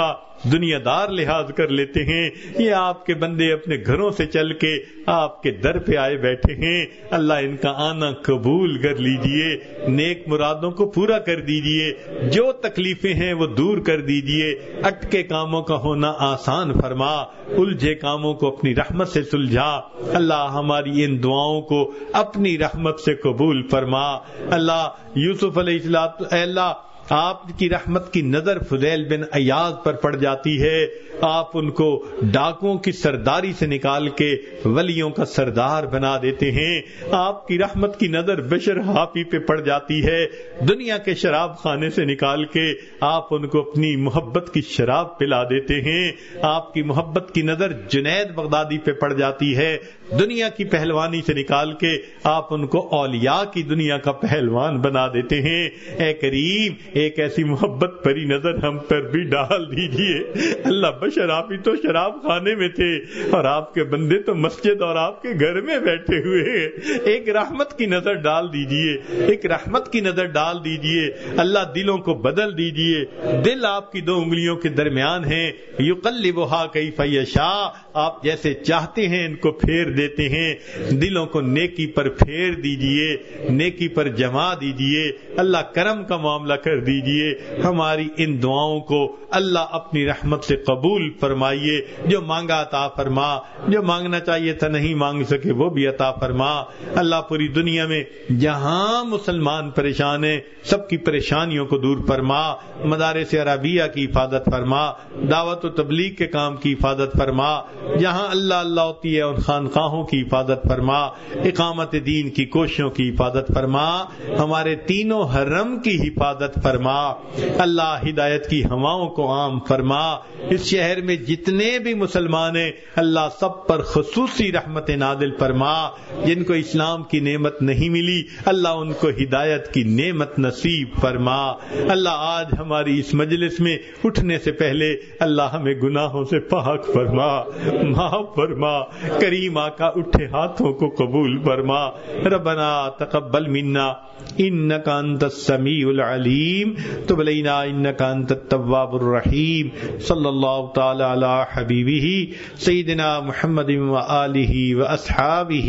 دنیا دار لحاظ کر لیتے ہیں، یہ آپ کے بندے اپنے گھروں سے چل کے آپ کے در پہ آئے بیٹھے ہیں، اللہ ان کا آنا قبول کر لیجئے، نیک مرادوں کو پورا کر دیجئے، جو تکلیفیں ہیں وہ دور کر دیجئے، اٹکے کاموں کا ہونا آسان فرما، الجھے کاموں کو اپنی رحمت سے سلجھا، اللہ ہماری ان دعاؤں کو اپنی رحمت سے قبول فرما۔ اللہ یوسف علیہ السلام، اے اللہ آپ کی رحمت کی نظر فضیل بن ایاز پر پڑ جاتی ہے، آپ ان کو ڈاکوں کی سرداری سے نکال کے ولیوں کا سردار بنا دیتے ہیں، آپ کی رحمت کی نظر بشر حافی پہ پڑ جاتی ہے، دنیا کے شراب خانے سے نکال کے آپ ان کو اپنی محبت کی شراب پلا دیتے ہیں، آپ کی محبت کی نظر جنید بغدادی پہ پڑ جاتی ہے، دنیا کی پہلوانی سے نکال کے آپ ان کو اولیاء کی دنیا کا پہلوان بنا دیتے ہیں۔ اے کریم ایک ایسی محبت بھری نظر ہم پر بھی ڈال دیجئے، اللہ بشر آپ ہی تو شراب خانے میں تھے اور آپ کے بندے تو مسجد اور آپ کے گھر میں بیٹھے ہوئے ہیں، ایک رحمت کی نظر ڈال دیجئے، ایک رحمت کی نظر ڈال دیجئے، اللہ دلوں کو بدل دیجئے، دل آپ کی دو انگلیوں کے درمیان ہیں، یقلبھا کیف یشاء، آپ جیسے چاہتے ہیں ان کو پھیر دیتے ہیں، دلوں کو نیکی پر پھیر دیجئے، نیکی پر جما دیجئے، اللہ کرم کا معاملہ کر دیجئے، ہماری ان دعاؤں کو اللہ اپنی رحمت سے قبول فرمائیے، جو مانگا عطا فرما، جو مانگنا چاہیے تھا نہیں مانگ سکے وہ بھی عطا فرما، اللہ پوری دنیا میں جہاں مسلمان پریشان ہیں سب کی پریشانیوں کو دور فرما، مدارس عربیہ کی حفاظت فرما، دعوت و تبلیغ کے کام کی حفاظت فرما، جہاں اللہ اللہ ہوتی ہے ان خانقاہوں کی حفاظت فرما، اقامت دین کی کوششوں کی حفاظت فرما، ہمارے تینوں حرم کی حفاظت فرما، اللہ ہدایت کی ہواؤں کو عام فرما، اس شہر میں جتنے بھی مسلمان ہیں اللہ سب پر خصوصی رحمت نازل فرما، جن کو اسلام کی نعمت نہیں ملی اللہ ان کو ہدایت کی نعمت نصیب فرما، اللہ آج ہماری اس مجلس میں اٹھنے سے پہلے اللہ ہمیں گناہوں سے پاک فرما، معاف فرما، کریم آقا اٹھے ہاتھوں کو قبول فرما، ربنا تقبل منا انک انت السمیع العلیم تب علینا انک انت التواب الرحیم، صلی اللہ تعالی علی حبیبہ سیدنا محمد وآلہ واصحابہ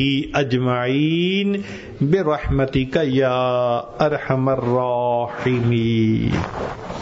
اجمعین برحمتک یا ارحم الراحمین۔